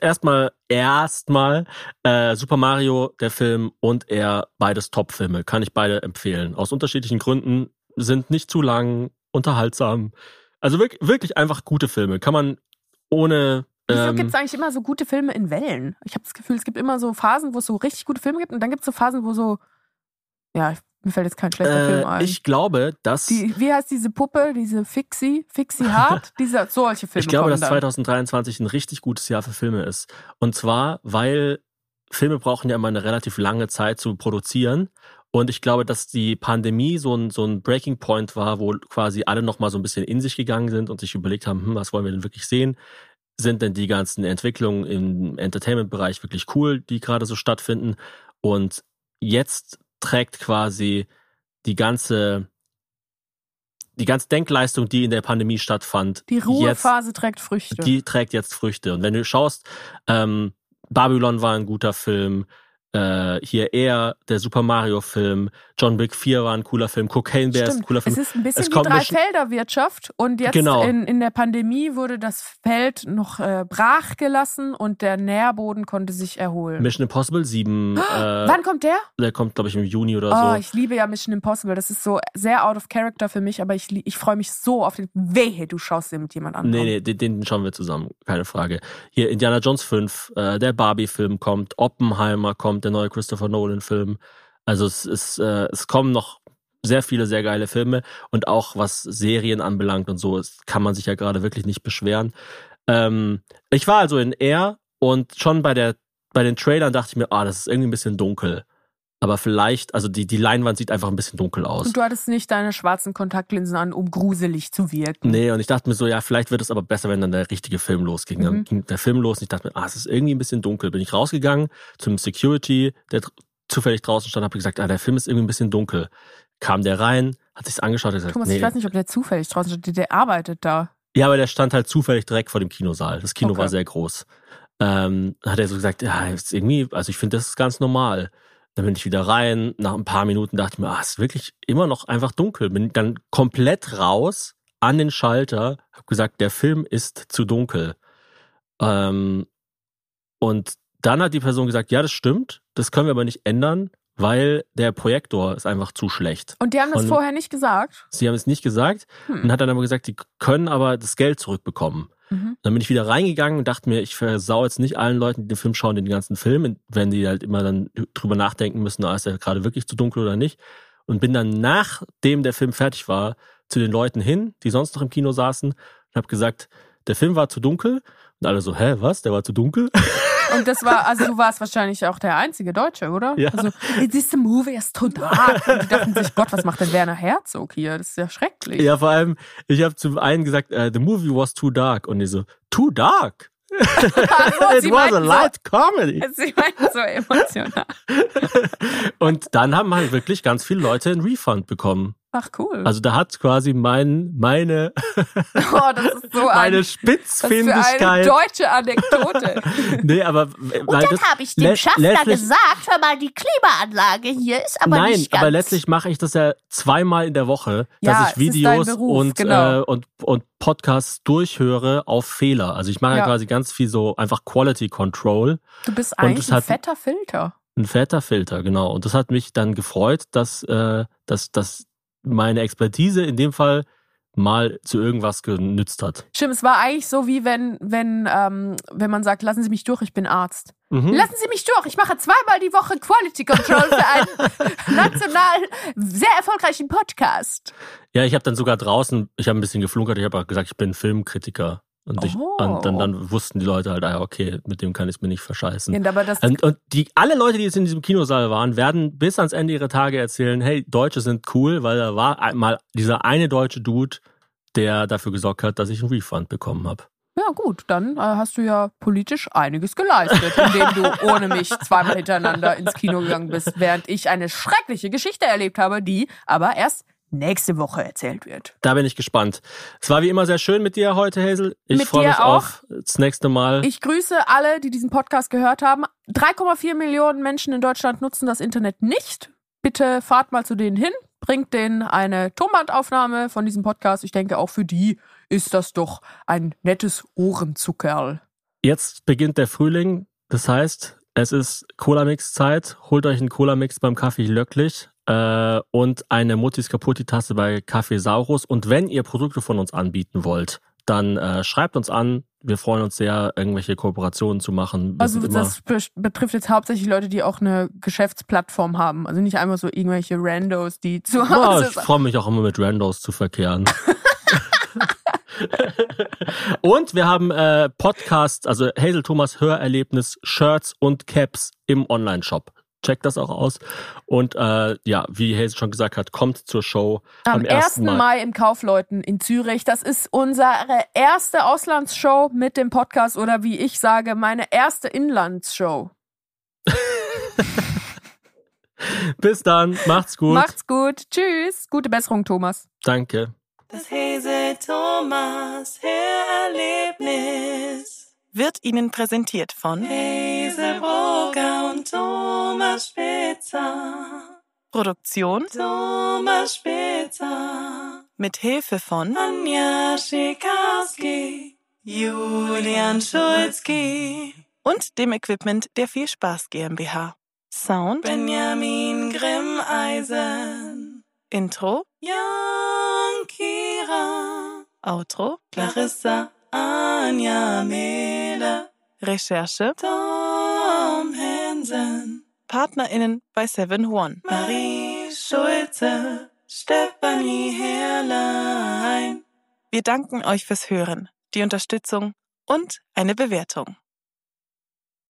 Super Mario, der Film und Air, beides Top-Filme. Kann ich beide empfehlen. Aus unterschiedlichen Gründen, sind nicht zu lang, unterhaltsam. Also wirklich einfach gute Filme. Kann man ohne... Wieso gibt es eigentlich immer so gute Filme in Wellen? Ich habe das Gefühl, es gibt immer so Phasen, wo es so richtig gute Filme gibt und dann gibt es so Phasen, wo so, ja, mir fällt jetzt kein schlechter Film ein. Ich glaube, dass... wie heißt diese Puppe, diese Fixie Hart? Solche Filme. Ich glaube, dass 2023 ein richtig gutes Jahr für Filme ist. Und zwar, weil Filme brauchen ja immer eine relativ lange Zeit zu produzieren. Und ich glaube, dass die Pandemie so ein Breaking Point war, wo quasi alle nochmal so ein bisschen in sich gegangen sind und sich überlegt haben, was wollen wir denn wirklich sehen? Sind denn die ganzen Entwicklungen im Entertainment-Bereich wirklich cool, die gerade so stattfinden? Und jetzt trägt quasi die ganze Denkleistung, die in der Pandemie stattfand. Die Ruhephase trägt Früchte. Die trägt jetzt Früchte. Und wenn du schaust, Babylon war ein guter Film, hier eher der Super Mario Film, John Wick 4 war ein cooler Film, Cocaine Bear ist ein cooler Film. Es ist ein bisschen wie Dreifelderwirtschaft und jetzt in der Pandemie wurde das Feld noch brach gelassen und der Nährboden konnte sich erholen. Mission Impossible 7. Wann kommt der? Der kommt, glaube ich, im Juni oder so. Oh, ich liebe ja Mission Impossible. Das ist so sehr out of character für mich, aber ich freue mich so auf den... Wehe, du schaust den mit jemand anderem. Nee, den schauen wir zusammen, keine Frage. Hier Indiana Jones 5, der Barbie-Film kommt, Oppenheimer kommt, der neue Christopher Nolan-Film. Also es kommen noch sehr viele sehr geile Filme und auch was Serien anbelangt und so, kann man sich ja gerade wirklich nicht beschweren. Ich war also in Air und schon bei den Trailern dachte ich mir, das ist irgendwie ein bisschen dunkel. Aber vielleicht, also die Leinwand sieht einfach ein bisschen dunkel aus. Und du hattest nicht deine schwarzen Kontaktlinsen an, um gruselig zu wirken. Nee, und ich dachte mir so, ja, vielleicht wird es aber besser, wenn dann der richtige Film losging. Dann ging der Film los und ich dachte mir, es ist irgendwie ein bisschen dunkel. Bin ich rausgegangen zum Security, der zufällig draußen stand, habe gesagt, der Film ist irgendwie ein bisschen dunkel. Kam der rein, hat sich's angeschaut und gesagt, Thomas, ich weiß nicht, ob der zufällig draußen steht, der arbeitet da. Ja, aber der stand halt zufällig direkt vor dem Kinosaal. Das Kino war sehr groß. Hat er so gesagt, ja, ist irgendwie, also ich finde, das ist ganz normal. Dann bin ich wieder rein. Nach ein paar Minuten dachte ich mir, es ist wirklich immer noch einfach dunkel. Bin dann komplett raus an den Schalter, habe gesagt, der Film ist zu dunkel. Und dann hat die Person gesagt, ja, das stimmt, das können wir aber nicht ändern, weil der Projektor ist einfach zu schlecht. Und die haben das vorher nicht gesagt? Sie haben es nicht gesagt und hat dann aber gesagt, die können aber das Geld zurückbekommen. Dann bin ich wieder reingegangen und dachte mir, ich versau jetzt nicht allen Leuten, die den Film schauen, den ganzen Film, wenn die halt immer dann drüber nachdenken müssen, ist der gerade wirklich zu dunkel oder nicht. Und bin dann, nachdem der Film fertig war, zu den Leuten hin, die sonst noch im Kino saßen und habe gesagt, der Film war zu dunkel. Und alle so, was? Der war zu dunkel? Und das war, also du warst wahrscheinlich auch der einzige Deutsche, oder? Ja. Also, this movie is too dark. Und die dachten sich, Gott, was macht denn Werner Herzog hier? Das ist ja schrecklich. Ja, vor allem, ich habe zum einen gesagt, the movie was too dark. Und die so, too dark? It was a light comedy. Sie meinten so emotional. Und dann haben halt wirklich ganz viele Leute einen Refund bekommen. Ach, cool. Also da hat quasi meine das ist so meine Spitzfindigkeit. Das eine deutsche Anekdote. Nee, aber und dann habe ich dem Schaffner gesagt, hör mal, die Klimaanlage hier ist aber nicht ganz... Nein, aber letztlich mache ich das ja zweimal in der Woche, dass ich Videos Beruf, und Podcasts durchhöre auf Fehler. Also ich mache ja quasi ganz viel so einfach Quality Control. Du bist eigentlich ein fetter Filter. Ein fetter Filter, genau. Und das hat mich dann gefreut, dass meine Expertise in dem Fall mal zu irgendwas genützt hat. Stimmt, es war eigentlich so, wie wenn man sagt, lassen Sie mich durch, ich bin Arzt. Lassen Sie mich durch, ich mache 2-mal die Woche Quality Control für einen national sehr erfolgreichen Podcast. Ja, ich habe dann sogar draußen, ich habe ein bisschen geflunkert, ich habe auch gesagt, ich bin Filmkritiker. Und dann wussten die Leute halt, okay, mit dem kann ich es mir nicht verscheißen. Ja, aber und alle Leute, die jetzt in diesem Kinosaal waren, werden bis ans Ende ihrer Tage erzählen, hey, Deutsche sind cool, weil da war mal dieser eine deutsche Dude, der dafür gesorgt hat, dass ich einen Refund bekommen habe. Ja gut, dann hast du ja politisch einiges geleistet, indem du ohne mich 2-mal hintereinander ins Kino gegangen bist, während ich eine schreckliche Geschichte erlebt habe, die aber erst nächste Woche erzählt wird. Da bin ich gespannt. Es war wie immer sehr schön mit dir heute, Hazel. Ich freue mich auf das nächste Mal. Ich grüße alle, die diesen Podcast gehört haben. 3,4 Millionen Menschen in Deutschland nutzen das Internet nicht. Bitte fahrt mal zu denen hin, bringt denen eine Tonbandaufnahme von diesem Podcast. Ich denke, auch für die ist das doch ein nettes Ohrenzuckerl. Jetzt beginnt der Frühling. Das heißt, es ist Cola-Mix-Zeit. Holt euch einen Cola-Mix beim Kaffee Löcklich. Und eine Muttis Kaputti-Tasse bei Kaffeesaurus. Und wenn ihr Produkte von uns anbieten wollt, dann schreibt uns an. Wir freuen uns sehr, irgendwelche Kooperationen zu machen. Also das betrifft jetzt hauptsächlich Leute, die auch eine Geschäftsplattform haben. Also nicht einfach so irgendwelche Randos, die zu Hause sind. Ich freue mich auch immer mit Randos zu verkehren. Und wir haben Podcasts, also Hazel Thomas Hörerlebnis, Shirts und Caps im Online-Shop. Checkt das auch aus. Und wie Hazel schon gesagt hat, kommt zur Show am 1. Mai im Kaufleuten in Zürich. Das ist unsere erste Auslandsshow mit dem Podcast oder wie ich sage, meine erste Inlandsshow. Bis dann. Macht's gut. Macht's gut. Tschüss. Gute Besserung, Thomas. Danke. Das Hazel Thomas Hörerlebnis wird Ihnen präsentiert von Hazel Brugger und Thomas Spitzer. Produktion Thomas Spitzer. Mit Hilfe von Anja Schikarski, Julian Schulzki und dem Equipment der Viel Spaß GmbH. Sound Benjamin Grimmeisen. Intro Jan Kira. Outro Clarissa Anja Mehle. Recherche Tom Hansen. PartnerInnen bei 7-One. Marie Schulze, Stefanie Herrlein. Wir danken euch fürs Hören, die Unterstützung und eine Bewertung.